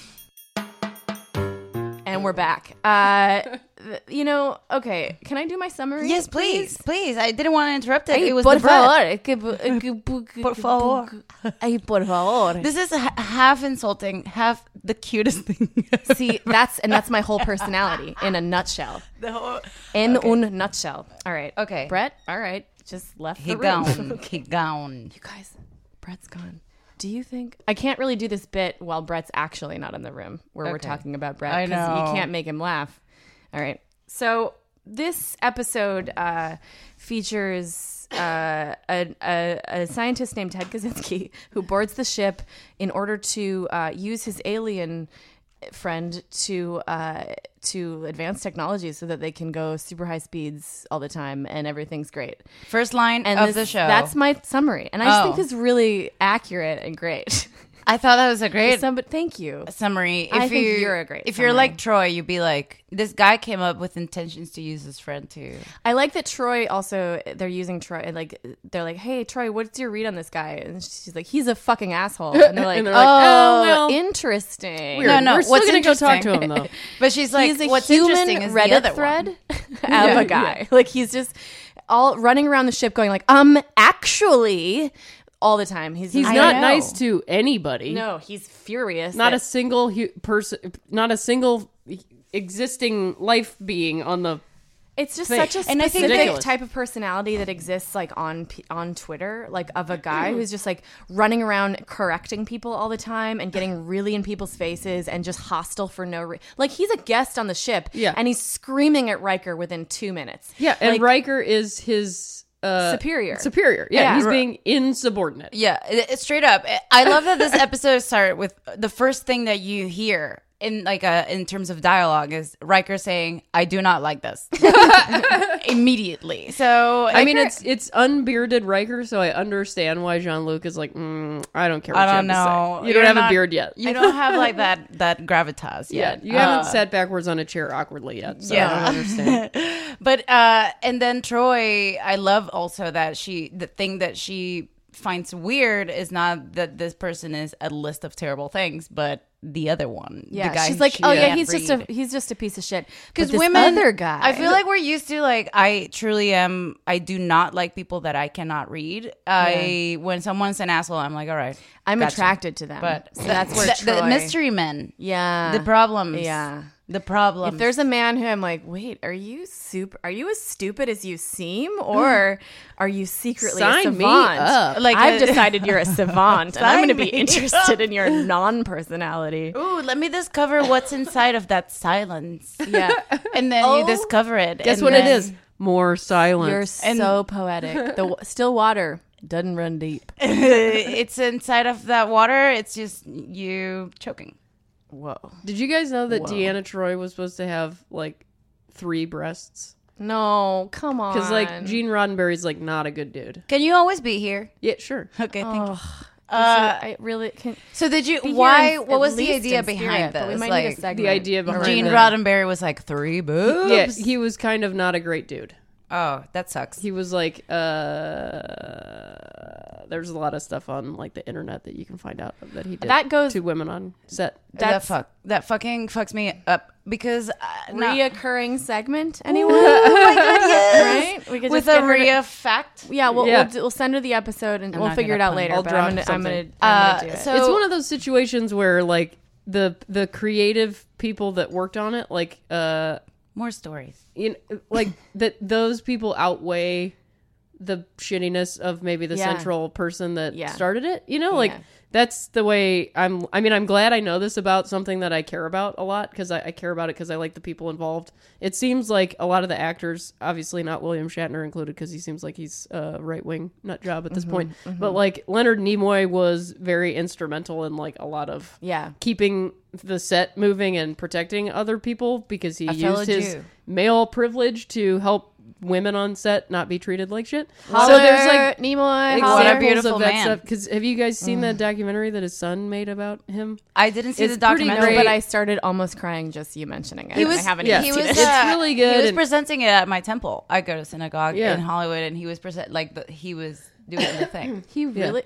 And we're back. Okay. Can I do my summary? Yes, please. Please. I didn't want to interrupt it. It was the bread. Por favor. Ay, por favor. This is half insulting, half the cutest thing. See, that's my whole personality in a nutshell. Un nutshell. All right. Okay. Brett, all right. Just left the room. He gone. You guys, Brett's gone. Do you think I can't really do this bit while Brett's actually not in the room where we're talking about Brett because you can't make him laugh. All right. So this episode features a scientist named Ted Kaczynski who boards the ship in order to use his alien friend to advance technology so that they can go super high speeds all the time and everything's great. First line of the show. That's my summary. And I just think it's really accurate and great. I thought that was a great thank you. Summary. I think you're a great If summary. you're like Troy, you'd be like, this guy came up with intentions to use his friend too. I like that Troy also, they're using Troy, like, they're like, hey, Troy, what's your read on this guy? And she's like, he's a fucking asshole. And they're like, oh, well, interesting. Weird. No, we're still going to go talk to him, though. But she's like, he's a what's human interesting is Reddit the other thread one. of a guy. Yeah. Like, he's just all running around the ship going like, actually... all the time. He's not nice to anybody. No, he's furious. Not a single person, not a single existing life being on the. It's just thing. such a specific type of personality that exists like on Twitter, like of a guy who's just like running around correcting people all the time and getting really in people's faces and just hostile for no reason. Like he's a guest on the ship, and he's screaming at Riker within 2 minutes. Yeah, and like, Riker is his. Superior. Yeah, he's being insubordinate. Yeah, it's straight up. I love that this episode started with the first thing that you hear in like in terms of dialogue is Riker saying, "I do not like this," immediately. So I mean, it's unbearded Riker, so I understand why Jean-Luc is like, I don't care. What I don't know. You don't have a beard yet. You don't have like that gravitas yet. Yeah, you haven't sat backwards on a chair awkwardly yet. So I don't understand. But and then Troy, I love also that the thing that she finds weird is not that this person is a list of terrible things, but the other one. Yeah, the guy she's like, he's just a piece of shit. Because women, other guy, I feel like we're used to like, I truly am. I do not like people that I cannot read. When someone's an asshole, I'm like, all right, I'm attracted to them. But so that's where Troy, the mystery men. Yeah, the problems. Yeah. The problem. If there's a man who I'm like, wait, are you as stupid as you seem, or are you secretly a savant? Me up. Like I've decided you're a savant, and I'm going to be interested in your non-personality. Ooh, let me discover what's inside of that silence. Yeah, and then you discover it. Guess what it is? More silence. You're so poetic. The still water doesn't run deep. It's inside of that water. It's just you choking. Whoa. Did you guys know that Deanna Troi was supposed to have like 3 breasts? No, come on. Because like Gene Roddenberry's like not a good dude. Can you always be here? Yeah, sure. Okay, thank you. I really can. So did you? Why? What was the idea behind this? We might like need a segment. The idea behind Gene Roddenberry was like 3 boobs. Yeah, he was kind of not a great dude. Oh, that sucks. He was like, there's a lot of stuff on like the internet that you can find out that he did. That goes 2 women on set. That fucking fucks me up because reoccurring segment. Anyone? Oh my god, yes. Right? We could with just a Rhea fact. Yeah, we'll send her the episode and we'll figure it out later. But I'm gonna do it. So it's one of those situations where like the creative people that worked on it, like more stories. Like that those people outweigh the shittiness of maybe the central person that started it. You know, like that's the way I'm glad I know this about something that I care about a lot, because I care about it because I like the people involved. It seems like a lot of the actors, obviously not William Shatner included, because he seems like he's a right-wing nut job at this point. But like Leonard Nimoy was very instrumental in like a lot of keeping the set moving and protecting other people, because he used his male privilege to help women on set not be treated like shit. Holler, so there's like Nimoy, examples of that stuff. Because have you guys seen that documentary that his son made about him? I didn't see the documentary, but I started almost crying just you mentioning it. I haven't even seen it. It's really good. He was presenting it at my temple. I go to synagogue in Hollywood, and he was he was doing the thing. He really?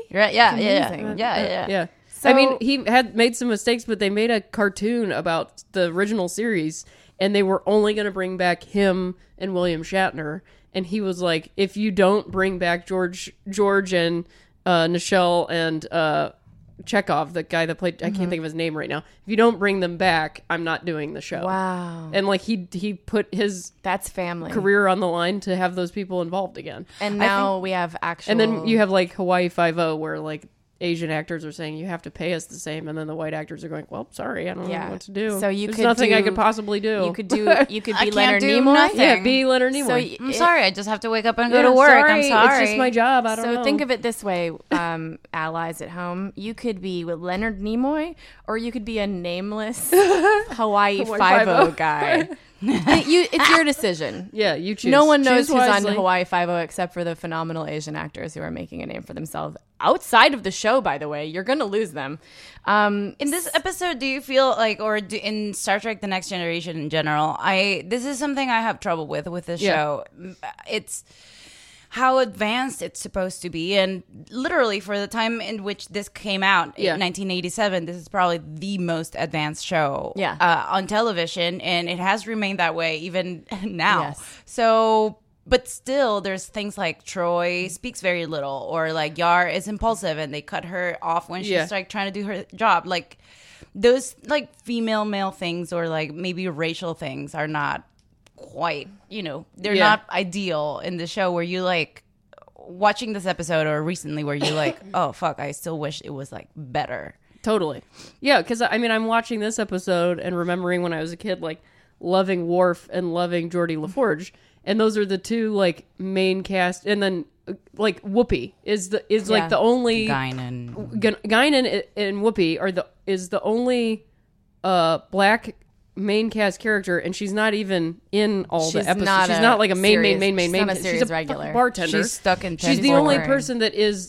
Yeah. So, I mean, he had made some mistakes, but they made a cartoon about the original series, and they were only going to bring back him and William Shatner. And he was like, if you don't bring back George and Nichelle and Chekhov, the guy that played, I can't think of his name right now. If you don't bring them back, I'm not doing the show. Wow. And like he put his family career on the line to have those people involved again. And now we have actual. And then you have like Hawaii Five-0, where like Asian actors are saying you have to pay us the same, and then the white actors are going, well, sorry, I don't know what to do. So there's nothing I could possibly do. You could be Leonard Nimoy. Yeah, be Leonard Nimoy. So I'm sorry, I just have to wake up and go to work. I'm sorry, it's just my job. I don't know. So think of it this way, allies at home. You could be with Leonard Nimoy, or you could be a nameless Hawaii Five-0 guy. It's your decision. Yeah, you choose. No one knows who's on Hawaii Five-0 except for the phenomenal Asian actors who are making a name for themselves outside of the show. By the way, you're going to lose them. In this episode, do you feel like, or in Star Trek: The Next Generation in general, this is something I have trouble with this show. It's how advanced it's supposed to be, and literally for the time in which this came out in 1987, this is probably the most advanced show on television, and it has remained that way even now. So, but still there's things like Troy speaks very little, or like Yar is impulsive and they cut her off when she's like trying to do her job. Like those like female male things, or like maybe racial things, are not quite, they're not ideal in the show, where you like watching this episode, or recently, where you like, oh fuck, I still wish it was like better. Totally. Yeah, because I mean, I'm watching this episode and remembering when I was a kid, like loving Worf and loving Geordi LaForge, and those are the two like main cast, and then like Whoopi is like the only Guinan and Whoopi is the only black main cast character, and she's not even in all the episodes. She's not like a main. She's a regular bartender. She's stuck in. She's the only person that is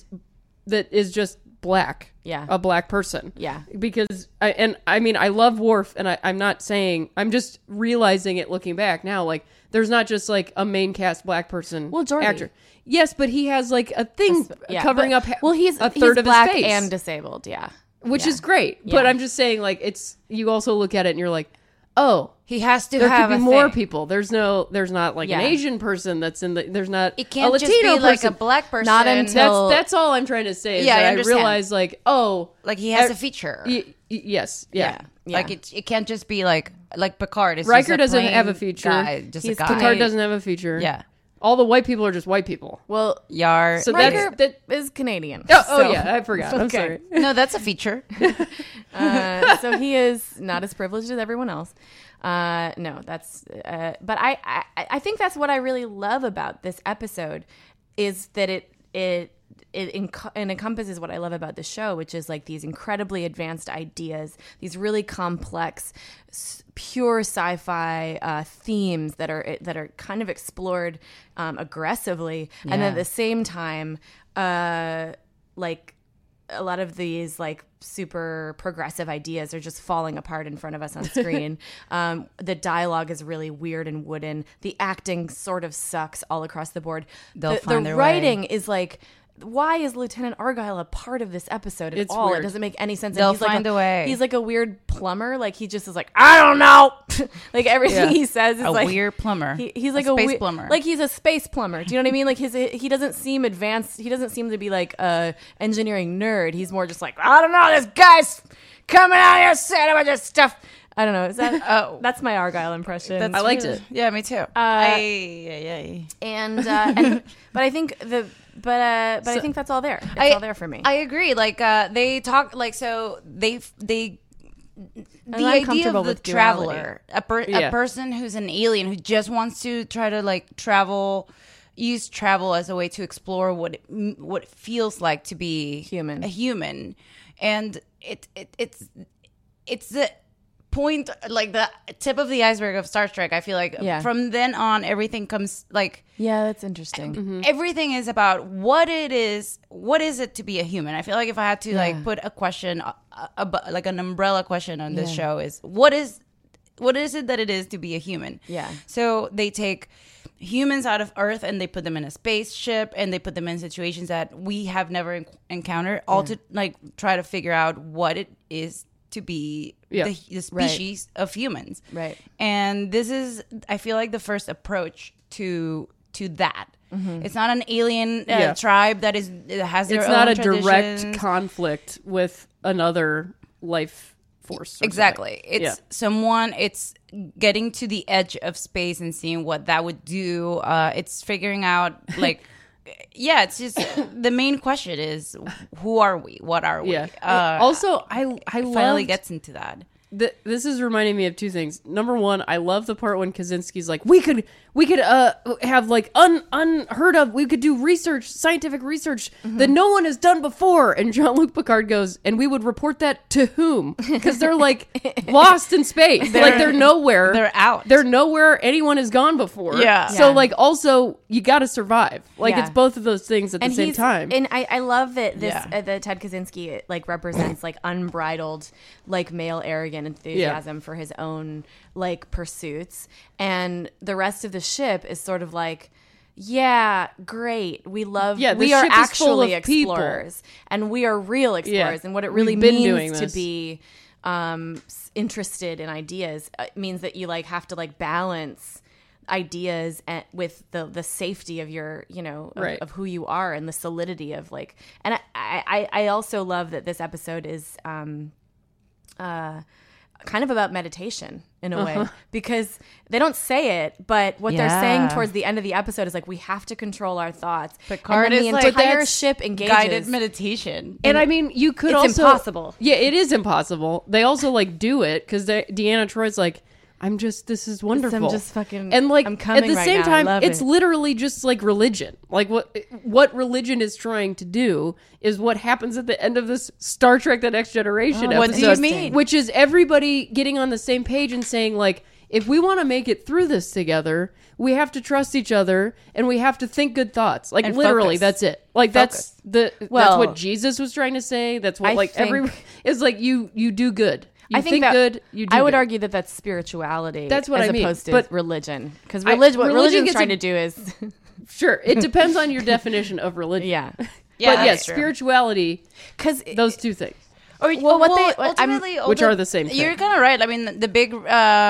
just black. Yeah, a black person. Yeah, because I love Worf, and I'm not saying, I'm just realizing it looking back now. Like there's not just like a main cast black person. Well, Geordi. Actor. Yes, but he has like a thing covering up. He's a third of black his face and disabled. Yeah, which is great. Yeah. But I'm just saying, like, it's, you also look at it and you're like, oh, he has to there have could be more people. There's not like an Asian person that's in the. There's not. It can't a Latino just be person. like a black person. Not until that's all I'm trying to say. Is that I realize like, oh, like he has a feature. Yes. Yeah. Like it can't just be like Picard. It's Riker just doesn't have a feature. Guy, just a guy. Picard doesn't have a feature. Yeah. All the white people are just white people. Well, Yar. So Riker is Canadian. Oh yeah, I forgot. I'm sorry. No, that's a feature. So he is not as privileged as everyone else. No, that's. But I think that's what I really love about this episode, is that it encompasses what I love about the show, which is like these incredibly advanced ideas, these really complex, pure sci-fi themes that are kind of explored aggressively, and then at the same time, like a lot of these like super progressive ideas are just falling apart in front of us on screen. The dialogue is really weird and wooden. The acting sort of sucks all across the board. The writing is like, why is Lieutenant Argyle a part of this episode at all? Weird. It doesn't make any sense. They'll find a way. He's like a weird plumber. Like he just is like, I don't know. Like everything he says is a like weird plumber. He's like a space plumber. Like he's a space plumber. Do you know what I mean? Like he doesn't seem advanced. He doesn't seem to be like a engineering nerd. He's more just like, I don't know. This guy's coming out here saying a bunch of stuff. I don't know. Is that? That's my Argyle impression. I liked it. Yeah, me too. And I think I think that's all there. It's all there for me. I agree. Like they talk like so they the idea of the traveler, a person who's an alien who just wants to try to like use travel as a way to explore what it feels like to be a human, and it's the point, like the tip of the iceberg of Star Trek. I feel like from then on everything comes like that's interesting. Mm-hmm. Everything is about what is it to be a human. I feel like if I had to like put a question like an umbrella question on this show is what is it that it is to be a human. So they take humans out of Earth and they put them in a spaceship and they put them in situations that we have never encountered, all to like try to figure out what it is to be the species of humans. Right. And this is, I feel like, the first approach to that. Mm-hmm. It's not an alien tribe that has their own traditions. It's not a direct conflict with another life force. Exactly. It's someone, it's getting to the edge of space and seeing what that would do. It's figuring out, like... it's just the main question is who are we? What are we? Also, I finally gets into that. This is reminding me of two things. Number one, I love the part when Kaczynski's like, we could have like unheard of. We could do research, scientific research that no one has done before. And Jean-Luc Picard goes, and we would report that to whom? Because they're like lost in space. They're nowhere. They're out. They're nowhere anyone has gone before. Yeah. So like also you got to survive. Like it's both of those things at the same time. And I love that this that Ted Kaczynski like represents like unbridled like male arrogance enthusiasm for his own like pursuits, and the rest of the ship is sort of like great, we love we are actually explorers and we are real explorers, and what it really means to be interested in ideas means that you like have to like balance ideas with the safety of your of who you are and the solidity of like, and I also love that this episode is kind of about meditation in a way, because they don't say it, but what they're saying towards the end of the episode is like, we have to control our thoughts. Picard and then the entire ship engages. Guided meditation. And I mean, you could it's impossible. Yeah, it is impossible. They also like do it because Deanna Troy's like, this is wonderful. I'm just fucking, and like I'm coming at the right same now. time, I love it's it. literally just like religion. Like what religion is trying to do is what happens at the end of this Star Trek: The Next Generation episode. What do you mean? Which is everybody getting on the same page and saying like, if we want to make it through this together, we have to trust each other and we have to think good thoughts. Like and literally, that's it. Like that's what Jesus was trying to say. That's what it's like you do good. You think good. You do. I would good. argue that that's spirituality. That's what I mean. As opposed to religion, because what religion's trying to do is sure. It depends on your definition of religion. But spirituality, because those two things. Ultimately, which are the same thing. You're kind of right. I mean, the big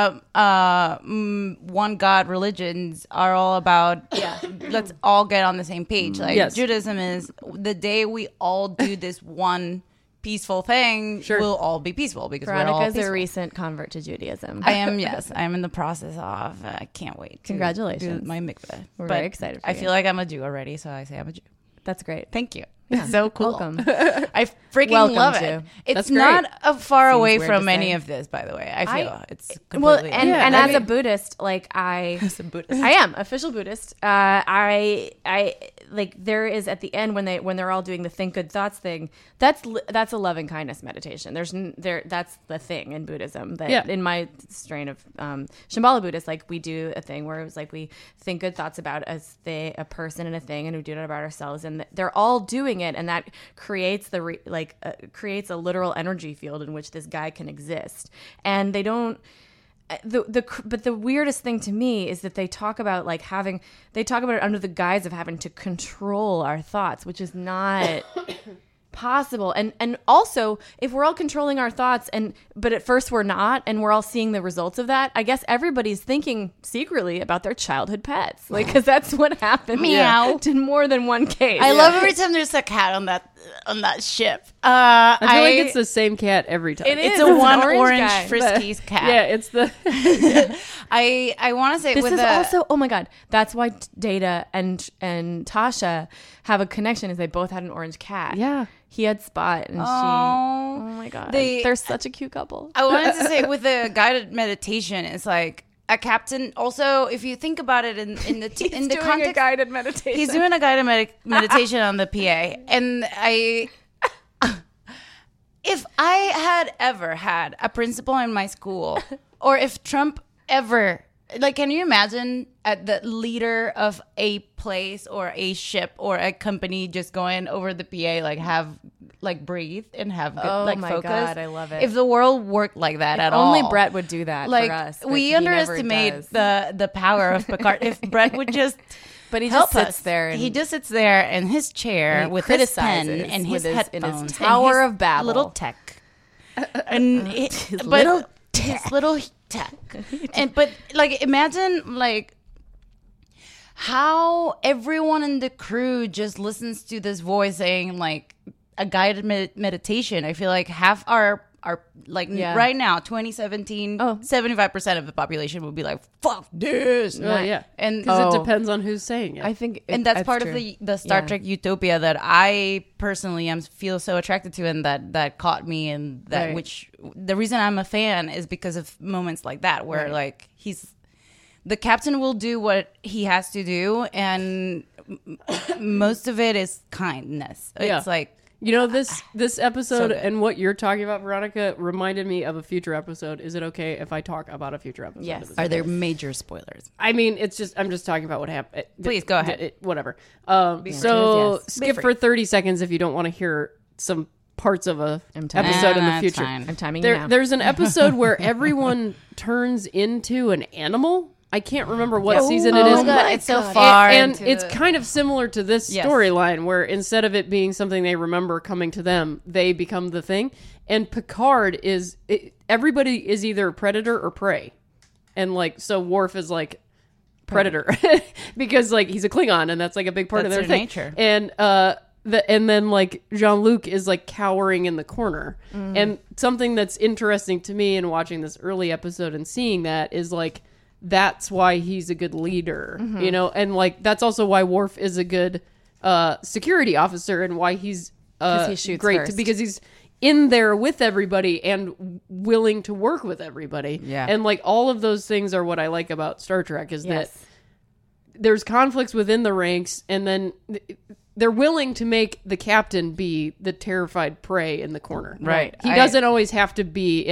one God religions are all about let's all get on the same page. Like Judaism is the day we all do this one peaceful thing, we'll all be peaceful because Veronica's we're all peaceful. A recent convert to Judaism. I am, yes. I am in the process of. I can't wait. Congratulations. Do my mikveh. We're very excited for you. I feel like I'm a Jew already, so I say I'm a Jew. That's great. Thank you. Yeah. So cool. Welcome. I freaking love it. It's not far away from any of this, by the way. I feel it's completely as a Buddhist, like I am official Buddhist. I like there is at the end when they're all doing the think good thoughts thing. That's a loving kindness meditation. That's the thing in Buddhism that in my strain of Shambhala Buddhist, like we do a thing where it was like we think good thoughts about a person and a thing, and we do it about ourselves, and they're all doing it, and that creates creates a literal energy field in which this guy can exist. And they don't. But the weirdest thing to me is that they talk about it under the guise of having to control our thoughts, which is not possible? And also, if we're all controlling our thoughts, but at first we're not, and we're all seeing the results of that, I guess everybody's thinking secretly about their childhood pets, like, because that's what happened. Meow. In more than one case. I love every time there's a cat on that ship. I feel like it's the same cat every time. It's a one orange Friskies cat. Yeah, it's the. I want to say this is also. Oh my god, that's why Data and Tasha have a connection. Is they both had an orange cat. Yeah. He had Spot, and she. Oh my god, they're such a cute couple. I wanted to say with the guided meditation, it's like a captain. Also, if you think about it in the context, a guided meditation. He's doing a guided meditation on the PA, and if I had ever had a principal in my school, or if Trump ever. Like, can you imagine the leader of a place or a ship or a company just going over the PA, breathe and have good, focus? Oh my God, I love it. If the world worked like that at all. Only Brett would do that for us. We underestimate the power of Picard. If Brett would just But he just sits there. He just sits there in his chair with his pen and his headphones. In his Tower of Babel. Little tech. And his little tech. But imagine how everyone in the crew just listens to this voice saying a guided meditation. I feel like half our right now 2017 75% of the population would be like, fuck this. Yeah, and because it depends on who's saying it. I think and that's part true. Of the Star Trek utopia that I personally feel so attracted to, and that caught me, and that which the reason I'm a fan is because of moments like that where the captain will do what he has to do, and most of it is kindness. It's this episode and what you're talking about, Veronica, reminded me of a future episode. Is it okay if I talk about a future episode? Yes. Are there major spoilers? I mean, I'm just talking about what happened. Please go ahead. Whatever. Skip for 30 seconds if you don't want to hear some parts of a episode in the future. I'm timing you now. There's an episode where everyone turns into an animal. I can't remember what season it is. God, it's so far. And it's kind of similar to this storyline where instead of it being something they remember coming to them, they become the thing. And Picard everybody is either predator or prey. And so Worf is predator because he's a Klingon and that's a big part of their thing. Nature. And and then Jean-Luc is cowering in the corner. And something that's interesting to me in watching this early episode and seeing that is that's why he's a good leader, and that's also why Worf is a good security officer and why he's he shoots great first. because he's in there with everybody and willing to work with everybody. Yeah. And all of those things are what I like about Star Trek is that there's conflicts within the ranks, and then they're willing to make the captain be the terrified prey in the corner. Right. He doesn't always have to be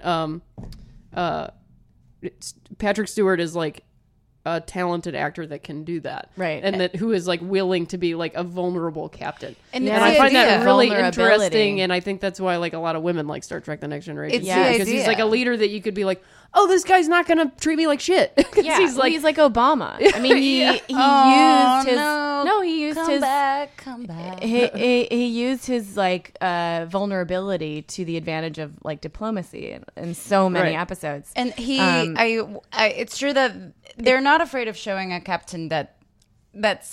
Patrick Stewart is a talented actor that can do that, right? And that who is willing to be a vulnerable captain. And I find that really interesting, and I think that's why a lot of women like Star Trek: The Next Generation. Because he's a leader that you could be oh, this guy's not gonna treat me like shit. Yeah, he's like Obama. I mean, he used his vulnerability to the advantage of diplomacy in so many episodes. And it's true that they're not afraid of showing a captain that's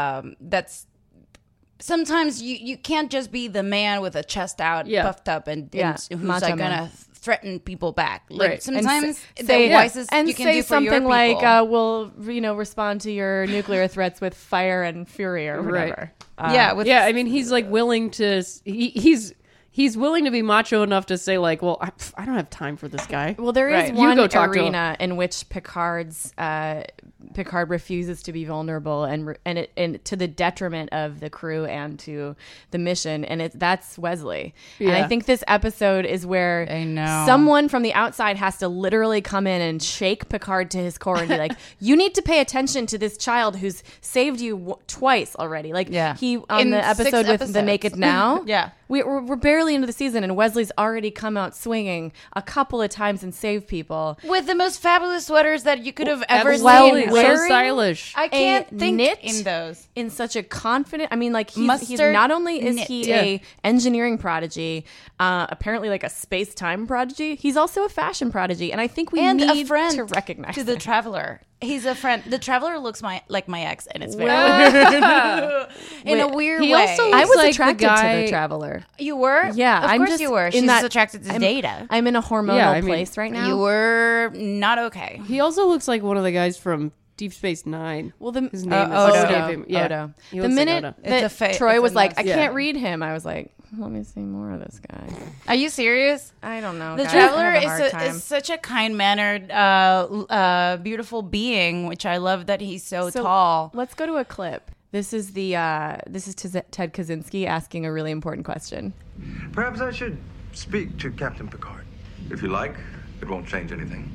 sometimes you can't just be the man with a chest out, puffed up, and who's gonna threaten people back. Sometimes the wisest you can do for your people. We'll respond to your nuclear threats with fire and fury or whatever. I mean, he's willing to. He's willing to be macho enough to say I don't have time for this guy. Well, there is one arena in which Picard refuses to be vulnerable and to the detriment of the crew and to the mission, and that's Wesley. And I think this episode is where someone from the outside has to literally come in and shake Picard to his core and be like, "You need to pay attention to this child who's saved you twice already." He on the episode with the Naked Now. Yeah. We're barely barely into the season, and Wesley's already come out swinging a couple of times and saved people with the most fabulous sweaters that you could have ever seen. So stylish. I can't think in those. In such a confident. I mean, like he's not only is he a engineering prodigy, apparently like a space-time prodigy. He's also a fashion prodigy, and I think we need a friend to recognize to the Traveler. He's a friend. The Traveler looks like my ex, and it's very in a weird way. I was attracted to the Traveler. You were? Yeah, of course you were. She's attracted to Data. I'm in a hormonal place right now. You were not okay. He also looks like one of the guys from Deep Space Nine. Well, his name is Odo. Yeah. Odo. The minute that Troy was like, I can't read him, I was like, let me see more of this guy. Are you serious? I don't know. The Traveler is such a kind-mannered, beautiful being, which I love that he's so tall. Let's go to a clip. This is Ted Kaczynski asking a really important question. Perhaps I should speak to Captain Picard. If you like, it won't change anything.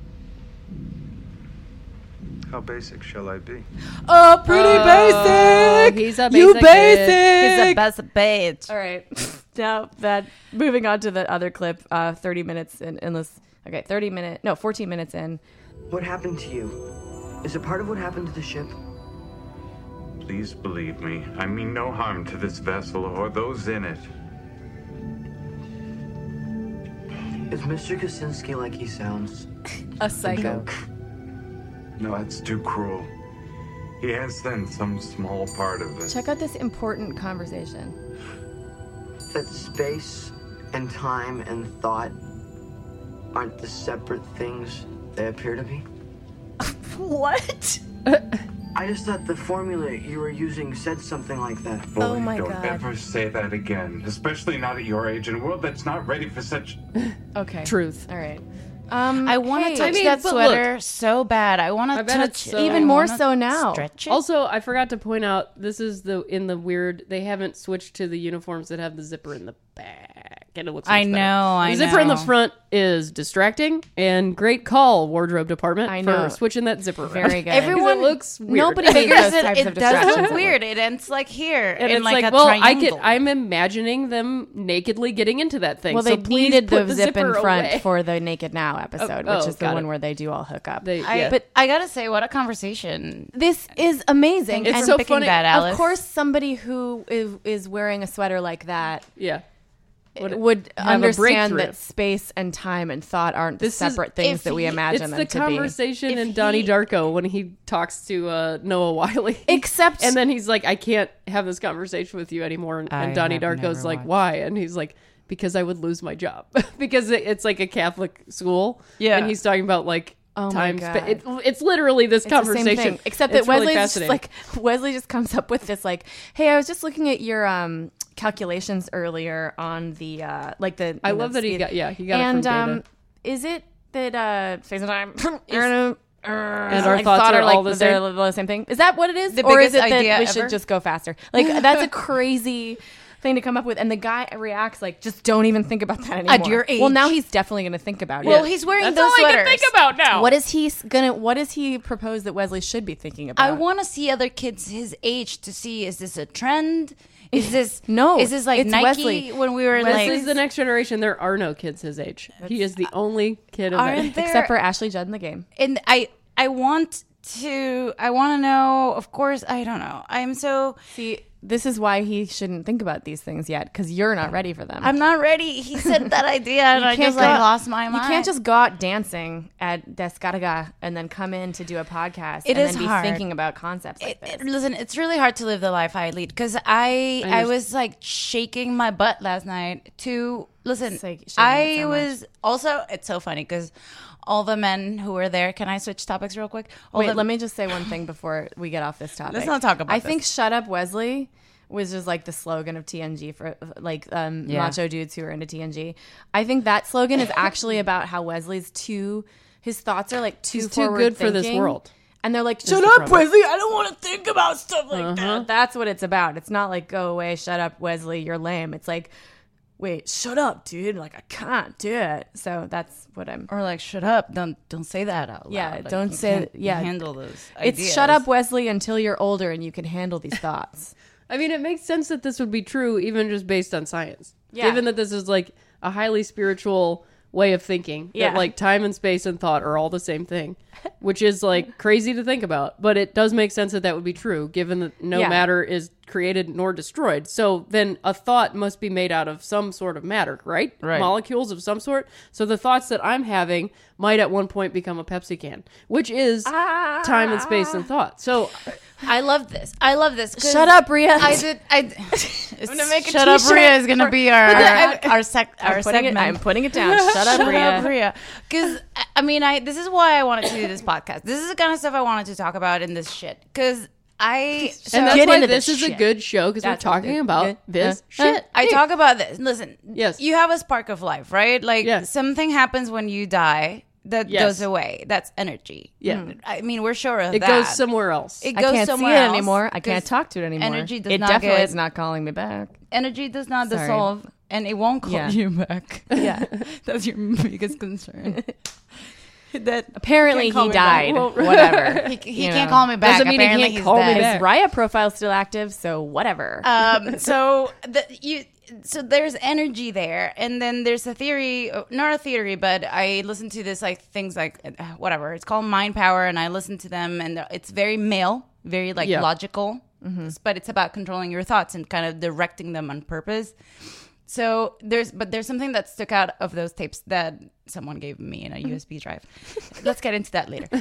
How basic shall I be? Oh, pretty basic. He's a basic. You basic. He's a best bitch. All right. Now moving on to the other clip, 30 minutes in, 14 minutes in. What happened to you? Is it part of what happened to the ship? Please believe me. I mean no harm to this vessel or those in it. Is Mr. Kaczynski like he sounds? A psycho. No, that's too cruel. He has then some small part of this. Check out this important conversation. That space and time and thought aren't the separate things they appear to be? What? I just thought the formula you were using said something like that. Boy, oh my God. Don't ever say that again, especially not at your age in a world that's not ready for such... Okay. Truth. All right. I want to touch that sweater so bad. I want to touch it. Even more so now. Stretch it. Also, I forgot to point out, this is in the weird, they haven't switched to the uniforms that have the zipper in the back. And it looks I know. The zipper in the front is distracting, and great call, wardrobe department, for switching that zipper around. Very good. Everyone looks weird. Nobody figures it does look weird. It ends like here. And in it's like a well, triangle. I'm imagining them nakedly getting into that thing. Well, so they needed the zip in zipper front away. for the Naked Now episode, which is the one where they do all hook up. But I gotta say, what a conversation! This is amazing. It's and so funny. That, Alice. Of course, somebody who is wearing a sweater like that, would understand that space and time and thought aren't the separate things that we imagine them to be. It's the conversation in Donnie Darko when he talks to Noah Wyle. And then he's like, I can't have this conversation with you anymore. And Donnie Darko's like, why? And he's like, because I would lose my job. Because it's like a Catholic school. Yeah. And he's talking about like time. It's literally this conversation. The same thing, except that Wesley just comes up with this like, hey, I was just looking at your calculations earlier on the I love that he got it from Data. Is it that space and time and our thoughts are all the same thing? Is that what it is, or is it that we should just go faster? Like that's a crazy thing to come up with, and the guy reacts like, just don't even think about that anymore. At your age. Well, now he's definitely going to think about it. Well, he's wearing That's those all sweaters. I can think about now. What does he propose that Wesley should be thinking about? I want to see other kids his age to see, is this a trend? Is this no? Is this like it's Nike Wesley. when we were like? This is the next generation. There are no kids his age. He is the only kid of that age. Except for Ashley Judd in the game. And I want to know. Of course, I don't know. I'm so This is why he shouldn't think about these things yet, because you're not ready for them. I'm not ready. He said that idea, and I just lost my mind. You can't just go out dancing at Descarga and then come in to do a podcast and then hard. be thinking about concepts like this. Listen, it's really hard to live the life I lead, because I was like shaking my butt last night to listen. I was also, it's so funny because all the men who were there, can I switch topics real quick? Let me just say one thing before we get off this topic. Let's not talk about I think Shut Up Wesley was just like the slogan of TNG for like macho dudes who are into TNG. I think that slogan is actually about how Wesley's his thoughts are like too good for this world. And they're like, shut up, Wesley. I don't want to think about stuff like that. That's what it's about. It's not like, go away, shut up, Wesley, you're lame. It's like, wait, shut up, dude. Like, I can't do it. So that's what I'm... Or like, shut up. Don't say that out loud. Yeah, like, don't say... Yeah. Handle those ideas. It's shut up, Wesley, until you're older and you can handle these thoughts. I mean, it makes sense that this would be true, even just based on science. Yeah. Given that this is like a highly spiritual way of thinking, that like time and space and thought are all the same thing, which is like crazy to think about. But it does make sense that that would be true, given that no matter is created nor destroyed. So then a thought must be made out of some sort of matter, right? Molecules of some sort. So the thoughts that I'm having might at one point become a Pepsi can, which is time and space and thought. So I love this. I love this. Shut up, Rhea. I'm gonna make Shut up, Rhea is gonna be our segment. I'm putting it down. Shut up, Rhea. Because I mean, this is why I wanted to do this podcast. This is the kind of stuff I wanted to talk about in this shit. Because and that's why this is a good show, because we're talking about this shit. I talk about this. Listen, yes, you have a spark of life, right? Like something happens when you die that goes away. That's energy. Yeah, I mean, we're sure of that. It goes somewhere else. I can't see it anymore. I can't talk to it anymore. Energy does it not definitely is not calling me back. Energy does not dissolve, and it won't call you back. Yeah, that's your biggest concern. That apparently he died. Whatever. He can't call me back. Doesn't mean apparently he can't call me back. His Raya profile still active, so whatever. So there's energy there, and then there's a theory, not a theory, but I listen to this like things like whatever. It's called Mind Power, and I listen to them, and it's very male, very like logical, but it's about controlling your thoughts and kind of directing them on purpose. So there's something that stuck out of those tapes that someone gave me in a USB drive. Let's get into that later.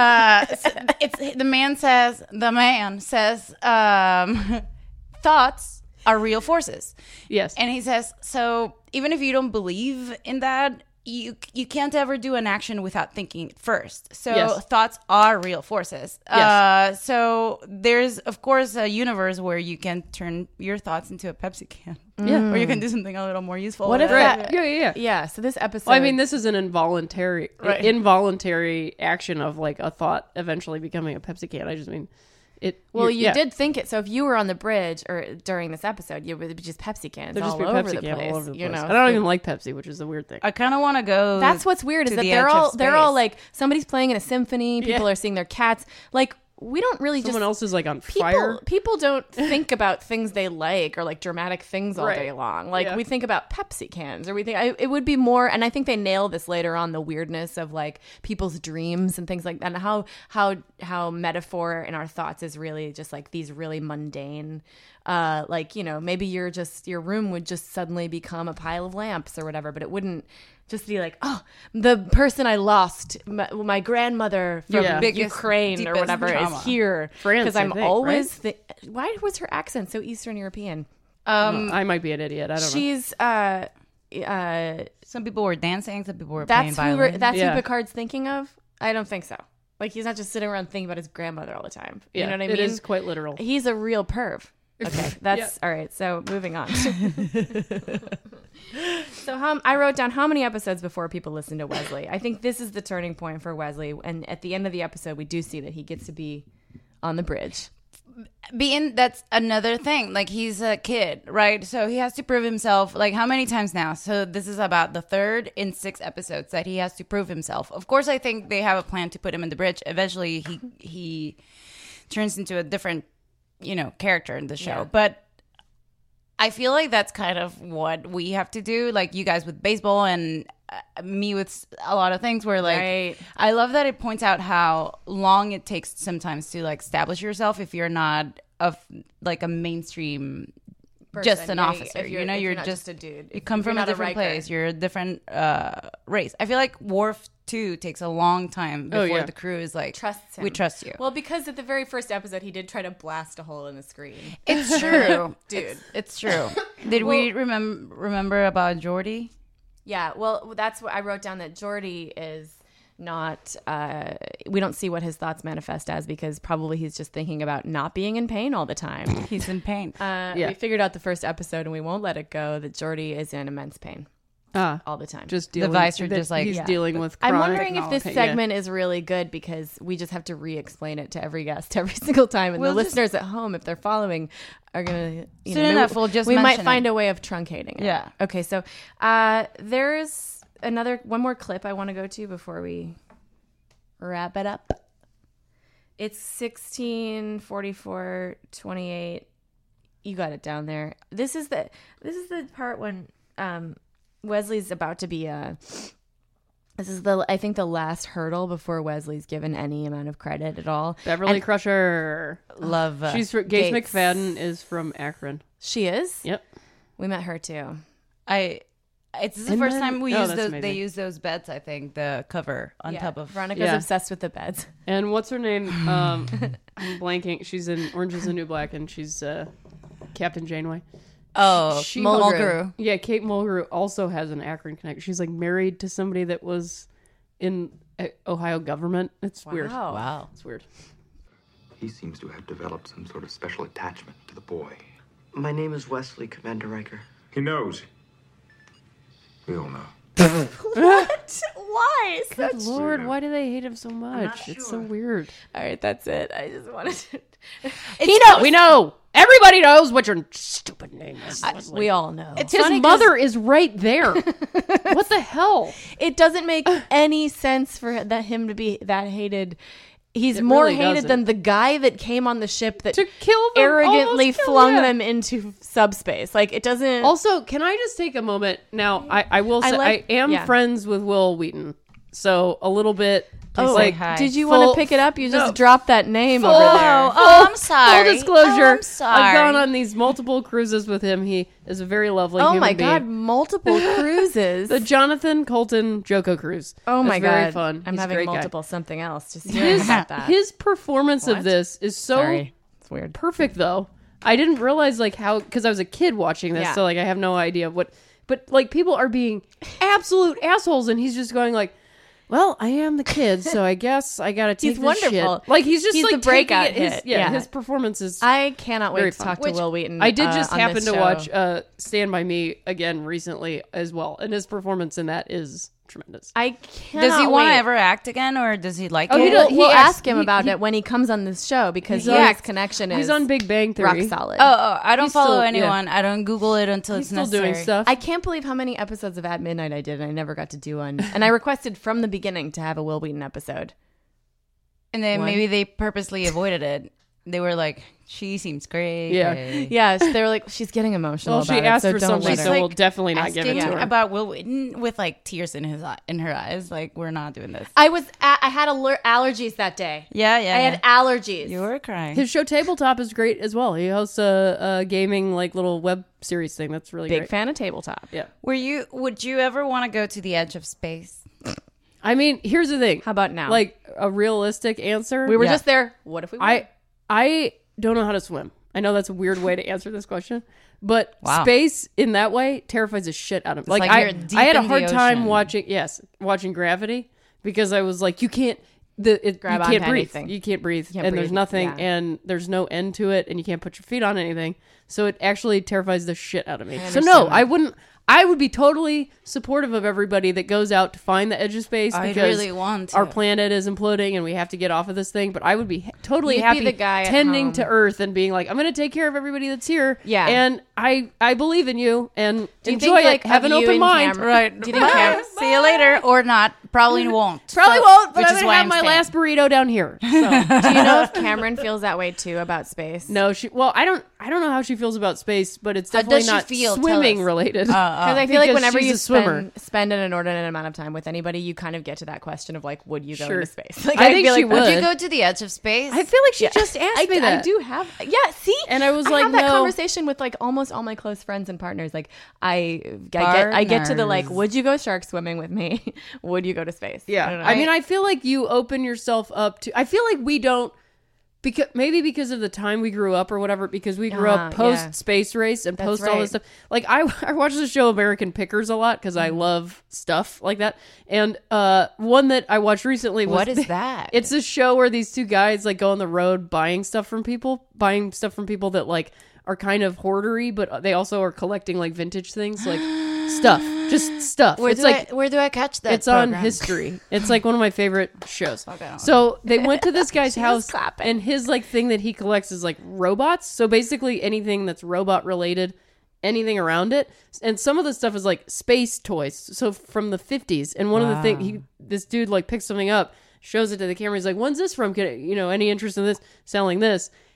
The man says thoughts are real forces. Yes. And he says, so even if you don't believe in that, you can't ever do an action without thinking first. So thoughts are real forces. Yes. So there's, of course, a universe where you can turn your thoughts into a Pepsi can. Yeah. Or you can do something a little more useful. What if that? Yeah. So this episode. Well, I mean, this is an involuntary action of like a thought eventually becoming a Pepsi can. I just mean... you did think it. So if you were on the bridge or during this episode, you would be just Pepsi cans all over the place. You know, I don't even like Pepsi, which is the weird thing. I kind of want to go. That's what's weird is that they're all like somebody's playing in a symphony. People are seeing their cats. Like we don't really someone else is like on fire. People don't think about things they like or like dramatic things all day long. Like we think about Pepsi cans, or we think it would be more. And I think they nail this later on, the weirdness of like people's dreams and things like that, and how metaphor in our thoughts is really just like these really mundane. Like, you know, maybe your room would just suddenly become a pile of lamps or whatever, but it wouldn't just be like, oh, the person I lost, my grandmother from Ukraine or whatever is here. Because I'm always why was her accent so Eastern European? I might be an idiot. I don't know. She's some people were dancing, some people were playing violin. That's who Picard's thinking of? I don't think so. Like, he's not just sitting around thinking about his grandmother all the time. You know what I mean? It is quite literal. He's a real perv. Okay, that's all right. So moving on. So I wrote down how many episodes before people listen to Wesley. I think this is the turning point for Wesley. And at the end of the episode, we do see that he gets to be on the bridge. That's another thing. Like, he's a kid, right? So he has to prove himself. Like, how many times now? So this is about the third in 6 episodes that he has to prove himself. Of course, I think they have a plan to put him in the bridge. Eventually, he turns into a different, character in the show. But I feel like that's kind of what we have to do. Like, you guys with baseball and me with a lot of things where, like, I love that it points out how long it takes sometimes to, like, establish yourself if you're not of, like, a mainstream person, just an officer. You're just a dude. You come from a different place. You're a different race. I feel like Worf too takes a long time before the crew is like, trusts him. We trust you. Well, because at the very first episode, he did try to blast a hole in the screen. It's true, dude. It's true. Did we remember about Geordi? Yeah. Well, that's what I wrote down, that Geordi is not. We don't see what his thoughts manifest as, because probably he's just thinking about not being in pain all the time. He's in pain. We figured out the first episode, and we won't let it go, that Geordi is in immense pain. All the time. Just dealing, he's dealing with chronic. I'm wondering if this segment is really good, because we just have to re-explain it to every guest every single time, and the listeners at home, if they're following, are gonna we might find a way of truncating it. Yeah. Okay. So there's one more clip I want to go to before we wrap it up. It's 16:44:28. You got it down there. This is the part when Wesley's about to be this is I think the last hurdle before Wesley's given any amount of credit at all. Beverly Crusher. Love. She's Gates McFadden is from Akron. She is? Yep. We met her too. It's the first time we use those. They use those beds. I think the cover on top of. Veronica's obsessed with the beds. And what's her name? I'm blanking. She's in Orange Is the New Black, and she's Captain Janeway. Oh, Mulgrew. Yeah, Kate Mulgrew also has an Akron connection. She's like married to somebody that was in Ohio government. It's weird. Wow. It's weird. He seems to have developed some sort of special attachment to the boy. My name is Wesley, Commander Riker. He knows. We all know. What? Why? Good Lord, why do they hate him so much? It's so weird. All right, that's it. I just wanted to... He knows. We know. Everybody knows what your stupid name is. We all know. His mother is right there. What the hell? It doesn't make any sense for him to be that hated. He's more hated than the guy that came on the ship that to kill them, arrogantly flung them into subspace. Like, it doesn't... Also, can I just take a moment? Now, I will say, I am friends with Will Wheaton. So, a little bit... did you want to pick it up? You just dropped that name over there. Oh, I'm sorry. Full disclosure. I'm sorry. I've gone on these multiple cruises with him. He is a very lovely human being. Oh my God, multiple cruises. The Jonathan Colton Joko cruise. Oh my God. Very fun. I'm He's having multiple guy. Something else. Just hearing about that. His performance of this is so it's weird. Perfect though. I didn't realize like how, because I was a kid watching this, so like I have no idea what, but like people are being absolute assholes and he's just going like, well, I am the kid, so I guess I gotta take He's wonderful. Shit. Like he's just like the breakout hit. His performance is. I cannot wait to talk to Will Wheaton. I did just happen to watch Stand By Me again recently as well, and his performance in that is tremendous. I cannot. Does he want to ever act again, or does he like it? We'll ask him about it when he comes on this show because his connection is. He's on Big Bang Theory. Rock solid. Oh, I don't follow anyone. I don't Google it until it's necessary. Doing stuff. I can't believe how many episodes of At Midnight I did and I never got to do one. And I requested from the beginning to have a Will Wheaton episode. And then maybe they purposely avoided it. They were like, she seems great. Yeah, they were like, she's getting emotional about it. She asked so for don't something, so we'll definitely not give it to her. About Will Wheaton with like tears in her eyes. Like, we're not doing this. I had allergies that day. Yeah. I had allergies. You were crying. His show Tabletop is great as well. He hosts a gaming like little web series thing that's really big great. fan of Tabletop. Yeah. Would you ever want to go to the edge of space? I mean, here's the thing. How about now? Like a realistic answer. We were just there. What if we went? I don't know how to swim. I know that's a weird way to answer this question, but space in that way terrifies the shit out of me. Like I had a hard time watching Gravity because I was like, you can't breathe. Anything. You can't breathe, and there's nothing, and there's no end to it, and you can't put your feet on anything. So it actually terrifies the shit out of me. So no, I wouldn't. I would be totally supportive of everybody that goes out to find the edge of space because really want to. Our planet is imploding and we have to get off of this thing. But I would be totally happy the guy tending to Earth and being like, I'm going to take care of everybody that's here. Yeah. And I believe in you and enjoy it. Have an open mind. Right. Do you think see you later or not? Probably won't. Probably won't, but I'm going to have my last burrito down here. So. Do you know if Cameron feels that way too about space? No, I don't know how she feels about space, but it's definitely not swimming related. Because I feel like whenever you spend an inordinate amount of time with anybody, you kind of get to that question of like, would you go into space? Like, I think she would. Would you go to the edge of space? I feel like she just asked me that. I do have. See? And I was like, have that conversation with like almost all my close friends and partners. Like I get to the like, would you go shark swimming with me? Would you go to space? Yeah. I mean, I feel like you open yourself up to, I feel like we don't, because of the time we grew up or whatever, because we grew up post space race and post all this stuff. Like I watch the show American Pickers a lot because I love stuff like that. And one that I watched recently was, what is that? It's a show where these two guys like go on the road buying stuff from people that like are kind of hoardery, but they also are collecting like vintage things, like stuff. Where do I catch that? It's on History. It's like one of my favorite shows. Okay. So they went to this guy's house, and his like thing that he collects is like robots. So basically anything that's robot related, anything around it. And some of the stuff is like space toys. So from the 50s. And one of the things, this dude like picks something up, shows it to the camera. He's like, "When's this from? Any interest in this? Selling this?"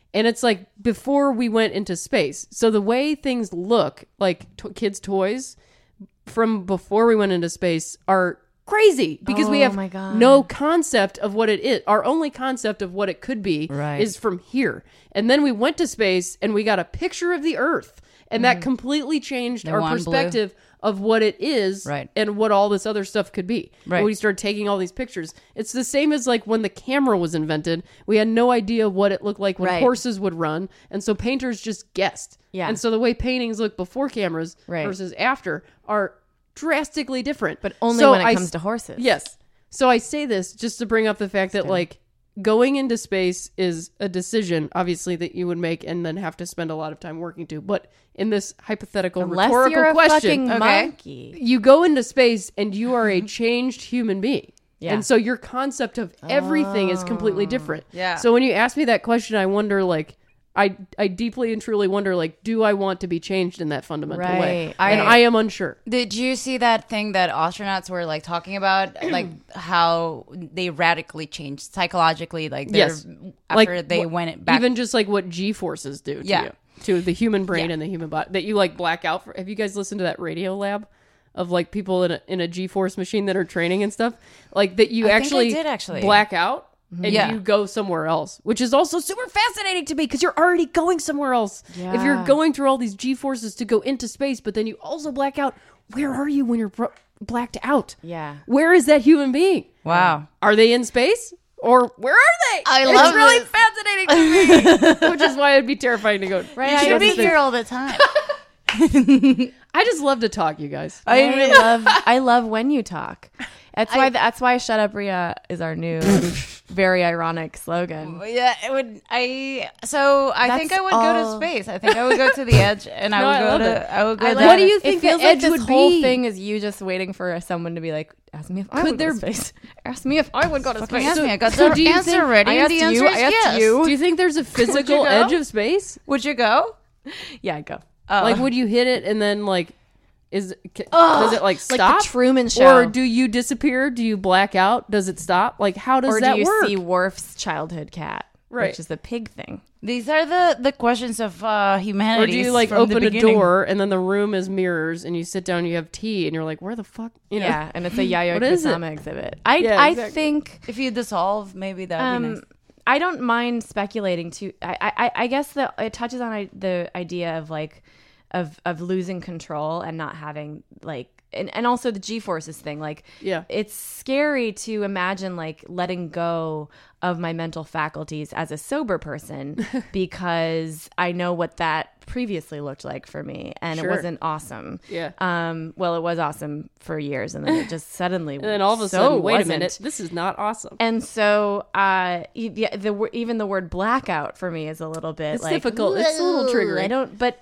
And it's like before we went into space. So the way things look like kids' toys from before we went into space are crazy because we have no concept of what it is. Our only concept of what it could be is from here. And then we went to space and we got a picture of the Earth. And that completely changed our perspective of what it is and what all this other stuff could be. When we started taking all these pictures. It's the same as like when the camera was invented. We had no idea what it looked like when horses would run. And so painters just guessed. Yeah. And so the way paintings look before cameras versus after are drastically different. But only when it comes to horses. Yes. So I say this just to bring up the fact that like going into space is a decision, obviously, that you would make and then have to spend a lot of time working to. But in this hypothetical rhetorical question, monkey. You go into space and you are a changed human being. Yeah. And so your concept of everything is completely different. Yeah. So when you ask me that question, I wonder, like, I deeply and truly wonder, like, do I want to be changed in that fundamental way? And I am unsure. Did you see that thing that astronauts were like talking about, like how they radically changed psychologically, like after they went back, even just like what G-forces do to you, to the human brain and the human body, that you like black out for. Have you guys listened to that Radio Lab of like people in a G-force machine that are training and stuff, like that you actually black out? And you go somewhere else, which is also super fascinating to me because you're already going somewhere else. Yeah. If you're going through all these G-forces to go into space, but then you also black out, where are you when you're blacked out? Yeah. Where is that human being? Wow. Are they in space? Or where are they? It's really fascinating to me. Which is why it'd be terrifying to go. Right, I should be here all the time. I just love to talk, you guys. I love when you talk. That's why Shut Up Rhea is our new very ironic slogan. Yeah, it would. I think I would go to space. I think I would go to the edge, and I would go. What do you think the edge would be? This whole thing is you just waiting for someone to be like, ask me if I would go to space. Ask me if I would go to space. Ask me. I got the answer ready. I asked you. Do you think there's a physical edge of space? Would you go? Yeah, I'd go. Like, would you hit it and then like? Does it like stop? Like the Truman Show. Or do you disappear? Do you black out? Does it stop? Like, how does that work? Or do you see Worf's childhood cat, which is the pig thing? These are the questions of humanity. Or do you like open a door and then the room is mirrors and you sit down and you have tea and you're like, where the fuck? You know? Yeah, and it's a Yayoi Kusama exhibit. I think if you dissolve, maybe that would be nice. I don't mind speculating too. I guess that it touches on the idea of like of losing control and not having like and also the G-forces thing, like it's scary to imagine like letting go of my mental faculties as a sober person because I know what that previously looked like for me and it wasn't awesome. Well, it was awesome for years and then it just suddenly and then all of a sudden wait a minute, this is not awesome. And so even the word blackout for me is a little bit it's like difficult. It's a little triggering. I don't but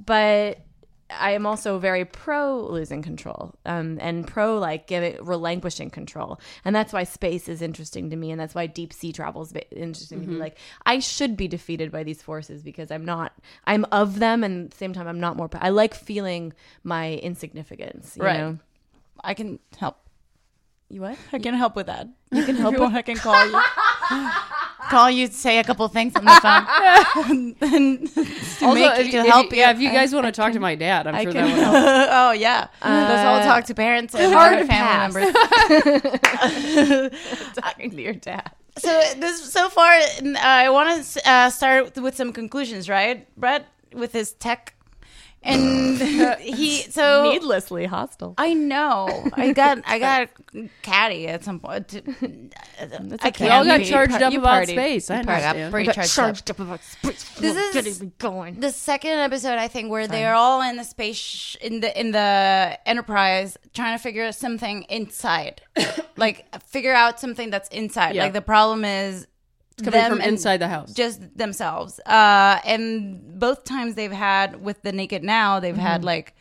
I am also very pro losing control and pro like relinquishing control. And that's why space is interesting to me. And that's why deep sea travel is interesting to me. Like I should be defeated by these forces because I'm of them. And at the same time, I'm not more. I like feeling my insignificance. You know? I can help. You what? I can help with that. You can help when I can call you. Call you, say a couple things on the phone, and help you. Yeah, if you guys want to talk to my dad, I'm sure that would help. Oh yeah, let's all talk to parents and hard family members. Talking to your dad. So far, I want to start with some conclusions, right, Brett, with his tech. And needlessly hostile. I know. I got catty at some point. We all got charged up about space. I got pretty charged up about space. This is the second episode, I think, where they're all in the space in the Enterprise trying to figure out something inside, like figure out something that's inside. Like the problem is. Coming from inside the house. Just themselves. And both times they've had, with the Naked Now, they've had like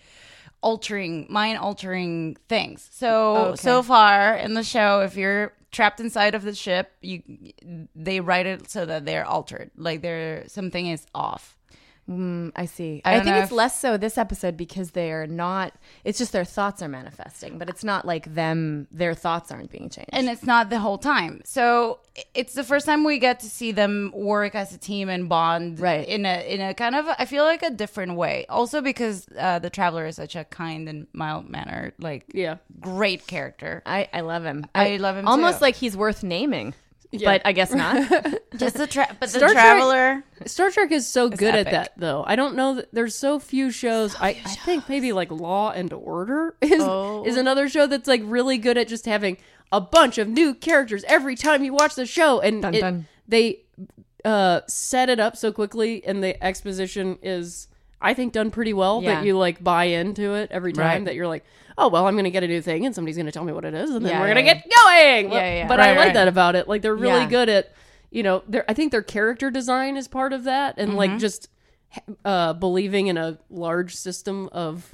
mind-altering things. So far in the show, if you're trapped inside of the ship, they write it so that they're altered. Like something is off. I see. I think it's less so this episode because they're not. It's just their thoughts are manifesting, but it's not like their thoughts aren't being changed, and it's not the whole time. So it's the first time we get to see them work as a team and bond, right? In a kind of, I feel like, a different way. Also because the Traveler is such a kind and mild mannered, great character. I love him. I love him almost too. like he's worth naming. Yeah. But I guess not. Just the Traveler. Star Trek is so good at that, though. I don't know that there's so few shows. I think maybe like Law and Order is another show that's like really good at just having a bunch of new characters every time you watch the show, and they set it up so quickly, and the exposition is, I think, done pretty well that you like buy into it every time. That you're like, oh, well, I'm going to get a new thing and somebody's going to tell me what it is and then we're going to get going. But I like that about it. Like, they're really good at, I think their character design is part of that. And like just believing in a large system of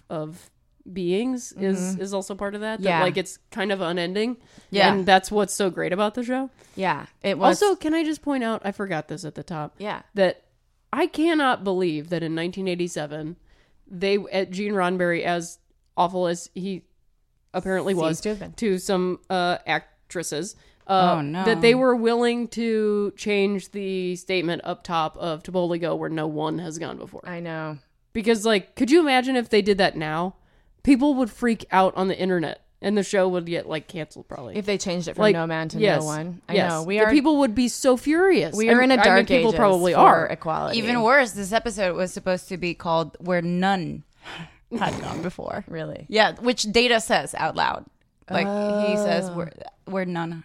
beings is also part of that. That like it's kind of unending. Yeah. And that's what's so great about the show. Yeah. It was. Also, can I just point out, I forgot this at the top. Yeah. That I cannot believe that in 1987, Gene Roddenberry, as awful as he apparently was to some actresses, that they were willing to change the statement up top of "To boldly go where no one has gone before." I know. Because, like, could you imagine if they did that now? People would freak out on the internet. And the show would get, like, canceled, probably. If they changed it from no man to no one. I know. The people would be so furious. We are in a dark age. People probably are. Equality. Even worse, this episode was supposed to be called Where None Had Gone Before. Really? Yeah, which Data says out loud. Like, he says where none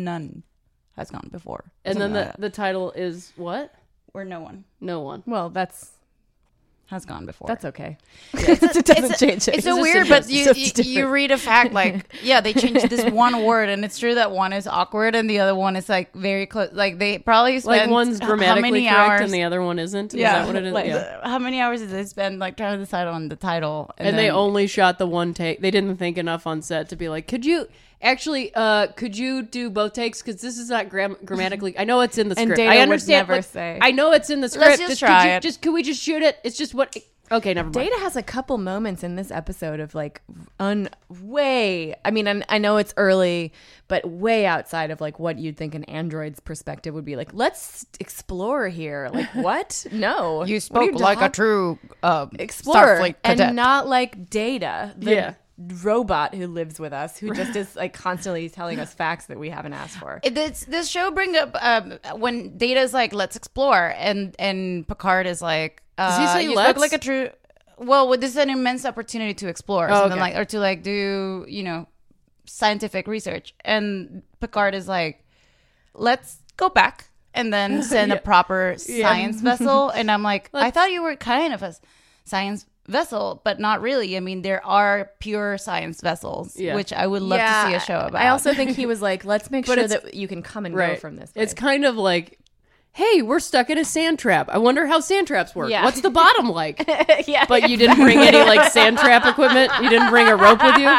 has gone before. And then the title is what? Where no one. No one. Well, that's... has gone before. That's okay. Yeah. It doesn't change it. It's so weird, but you read a fact like, they changed this one word, and it's true that one is awkward and the other one is like very close. Like they probably spent like one's grammatically correct and the other one isn't. Yeah, is that what it is? Like, how many hours did they spend like trying to decide on the title? And they only shot the one take. They didn't think enough on set to be like, could you do both takes? Because this is not grammatically. I know it's in the script. Data I understand. Would never say. I know it's in the script. Let's just try it. Could we just shoot it? It's just what. Okay, never mind. Data has a couple moments in this episode of like I mean, I know it's early, but way outside of like what you'd think an android's perspective would be like. Let's explore here. Like what? No, you spoke like a true explorer, Starfleet cadet. and not like Data. Robot who lives with us, who just is like constantly telling us facts that we haven't asked for. This show brings up when Data's like, let's explore, and Picard is like, does he say you let's? spoke like a true. Well, this is an immense opportunity to explore, or something like, or to like do scientific research, and Picard is like, let's go back and then send a proper science vessel, and I'm like, I thought you were kind of a science vessel, but not really. I mean, there are pure science vessels, which I would love to see a show about. I also think he was like, let's make sure that you can come and go from this place. It's kind of like, hey, we're stuck in a sand trap. I wonder how sand traps work. Yeah. What's the bottom like? But you didn't bring any like sand trap equipment? You didn't bring a rope with you?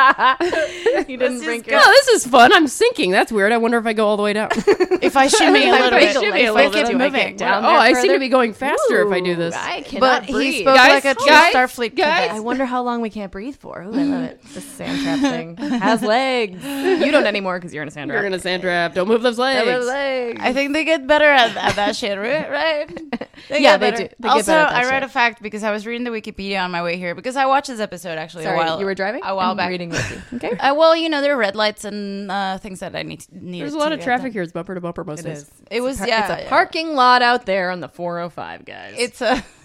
You didn't bring this is fun. I'm sinking. That's weird. I wonder if I go all the way down. If I shimmy a little bit. If I keep moving. I seem to be going faster if I do this. I cannot breathe. He spoke like a true Starfleet cadet. I wonder how long we can't breathe for. Ooh, I love it. This sand trap thing has legs. You don't anymore because you're in a sand trap. You're in a sand trap. Don't move those legs. I think they get better at that shit, right? They do. Also, I read a fact because I was reading the Wikipedia on my way here because I watched this episode actually a while. You were driving? A while back. Reading Wiki. Okay. Well, there are red lights and things that I need. There's a lot of traffic here. It's bumper to bumper most days. It's a parking lot out there on the 405, guys.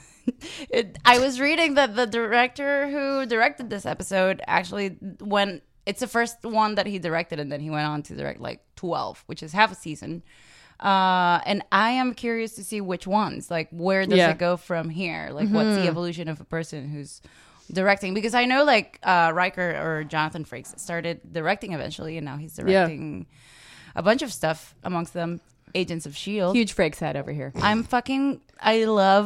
I was reading that the director who directed this episode actually it's the first one that he directed, and then he went on to direct like 12, which is half a season. And I am curious to see which ones, like where does it go from here? Like what's the evolution of a person who's directing? Because I know like Riker or Jonathan Frakes started directing eventually, and now he's directing a bunch of stuff, amongst them Agents of S.H.I.E.L.D. Huge Frakes head over here. I love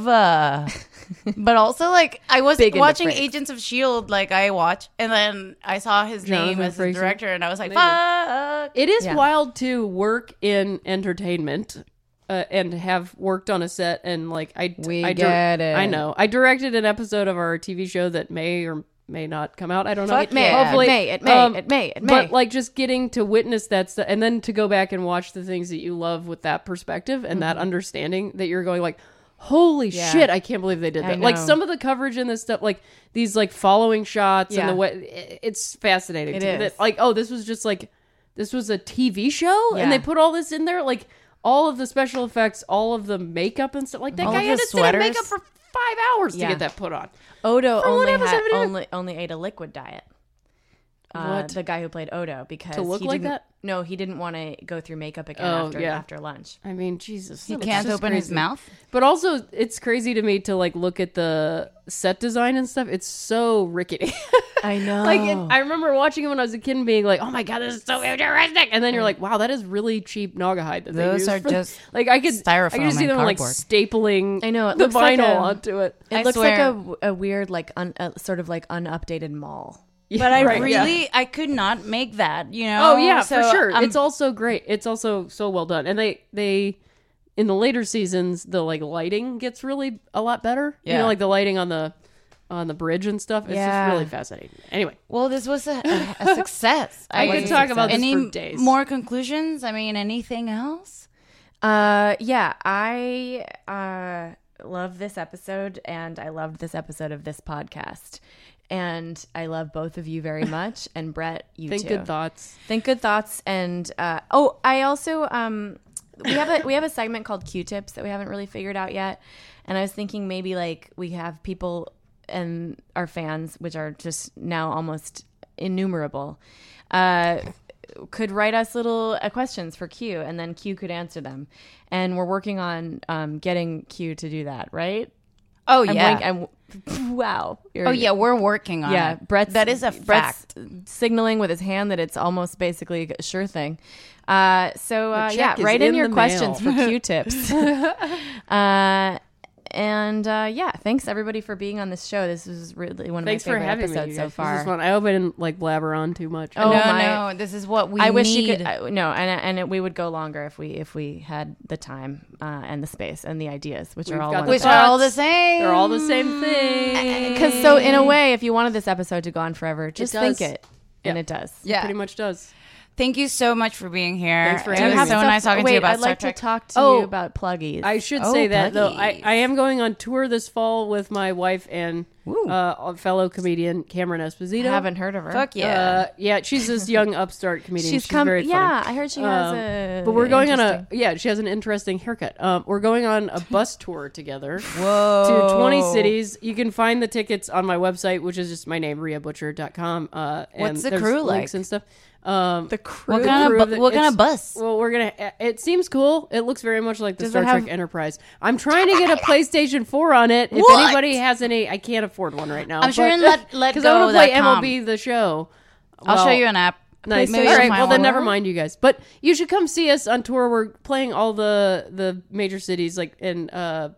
but also like I was watching Agents of S.H.I.E.L.D. like I watch, and then I saw his name as the director, and I was like, fuck. It is wild to work in entertainment and have worked on a set, and like I get it. I know. I directed an episode of our TV show that may or may not come out. I don't know. It may. Hopefully, it may. But like just getting to witness that stuff, and then to go back and watch the things that you love with that perspective and that understanding, that you're going like, holy shit, I can't believe they did that. Like some of the coverage in this stuff, like these like following shots and the way it's fascinating. It to me is. that, like, oh, this was a TV show and they put all this in there, like all of the special effects, all of the makeup and stuff. Like that guy had to sit in makeup for 5 hours to get that put on. Odo only ate a liquid diet. The guy who played Odo, because to look like that? No, he didn't want to go through makeup again after lunch. I mean, Jesus, he can't open his mouth. But also, it's crazy to me to like look at the set design and stuff. It's so rickety. I know. Like I remember watching it when I was a kid and being like, "Oh my god, this is so futuristic!" And then you're like, "Wow, that is really cheap Naugahyde." That those are just like I could styrofoam. I could just see them cardboard. like stapling. I know it the looks like vinyl onto it. It looks like a weird like sort of like unupdated mall. But I could not make that, you know? Oh yeah, so, for sure. It's also great. It's also so well done. And they in the later seasons, the like lighting gets really a lot better. Yeah. You know, like the lighting on the bridge and stuff. It's just really fascinating. Anyway. Well, this was a success. I could talk about this for days. More conclusions? I mean, anything else? I love this episode, and I loved this episode of this podcast. And I love both of you very much. And Brett, you Think too. good thoughts. Think good thoughts. And I also we have a segment called Q-tips that we haven't really figured out yet. And I was thinking maybe like we have people and our fans, which are just now almost innumerable, could write us little questions for Q, and then Q could answer them. And we're working on getting Q to do that, right? Oh yeah. Wow. We're working on it. Brett's, that is a fact. Brett's signaling with his hand that it's almost basically a sure thing. Write in your questions for Q-tips. Thanks everybody for being on this show. This was really one of my favorite episodes so far. This is fun. I hope I didn't like blabber on too much. Oh no, this is what we need. I wish you could. We would go longer if we had the time and the space and the ideas, which are all the same. They're all the same thing. Because so in a way, if you wanted this episode to go on forever, just think it, and it does. Yeah, pretty much does. Thank you so much for being here. Thanks for having me. It was so nice talking to you about I'd like Star Trek. to talk to you about pluggies. I should say that, though. I am going on tour this fall with my wife and a fellow comedian, Cameron Esposito. I haven't heard of her. Fuck yeah. She's this young upstart comedian. She's very funny. Yeah, I heard she has a... But we're going on she has an interesting haircut. We're going on a bus tour together. Whoa. To 20 cities. You can find the tickets on my website, which is just my name, riabutcher.com. What's the crew like? Links and stuff. The crew. What kind of bus? Well, it seems cool. It looks very much like the Star Trek Enterprise. I'm trying to get a PlayStation 4 on it. If anybody has any, I can't afford one right now. I'm sure in Let Go. Because I want to play MLB The Show. I'll show you an app. Nice. All right. Well, then never mind, you guys. But you should come see us on tour. We're playing all the major cities, like in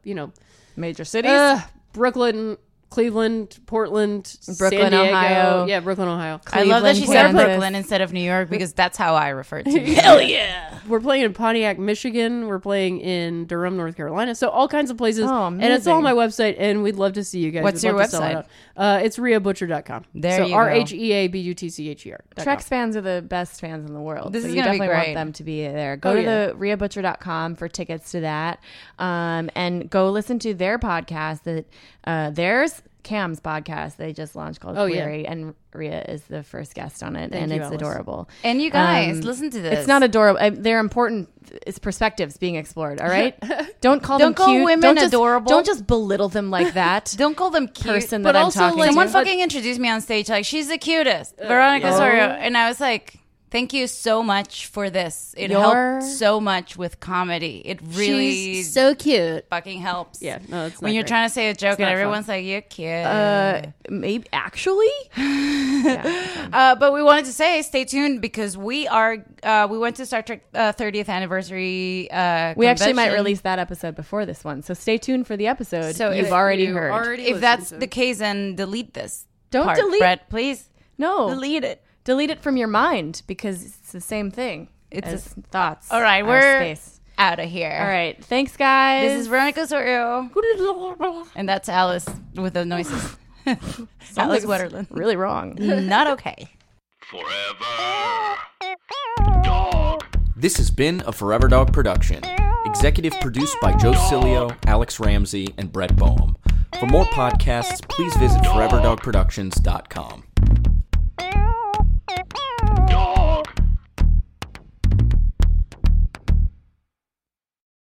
major cities. Brooklyn, Cleveland, Portland, Brooklyn, San Diego. Ohio. Yeah, Brooklyn, Ohio. I love that she said Brooklyn instead of New York, because that's how I refer to it. Hell yeah. We're playing in Pontiac, Michigan. We're playing in Durham, North Carolina. So all kinds of places. Oh, and it's all on my website, and we'd love to see you guys. What's your website? It's riabutcher.com. There you go. RHEABUTCHER. Treks fans are the best fans in the world. This is you going to be definitely great. want them to be there. Go to the riabutcher.com for tickets to that. And go listen to their podcast there's Cam's podcast they just launched called Query, and Rhea is the first guest on it, and it's adorable. And you guys, listen to this. It's not adorable. They're important. It's perspectives being explored. All right, don't call them cute. Women adorable. Don't just belittle them like that. Don't call them cute. Person that I'm talking to. Someone fucking introduced me on stage like she's the cutest, Veronica Sorio, and I was like, thank you so much for this. It helped so much with comedy. It really She's so cute. Fucking helps. Yeah, no, it's not when you're great. trying to say a joke and everyone's like, "You're cute." Maybe actually. But we wanted to say, stay tuned, because we went to Star Trek 30th anniversary. We actually might release that episode before this one, so stay tuned for the episode. So you've already heard. If that's the case, then delete this. Don't delete, Brett, please. No, delete it. Delete it from your mind, because it's the same thing. It's thoughts. All right, out of here. All right. Thanks, guys. This is Veronica Sorio. And that's Alice with the noises. Alice Wetterland. Really wrong. Not okay. Forever Dog. This has been a Forever Dog production. Executive produced by Joe Cilio, Alex Ramsey, and Brett Boehm. For more podcasts, please visit foreverdogproductions.com.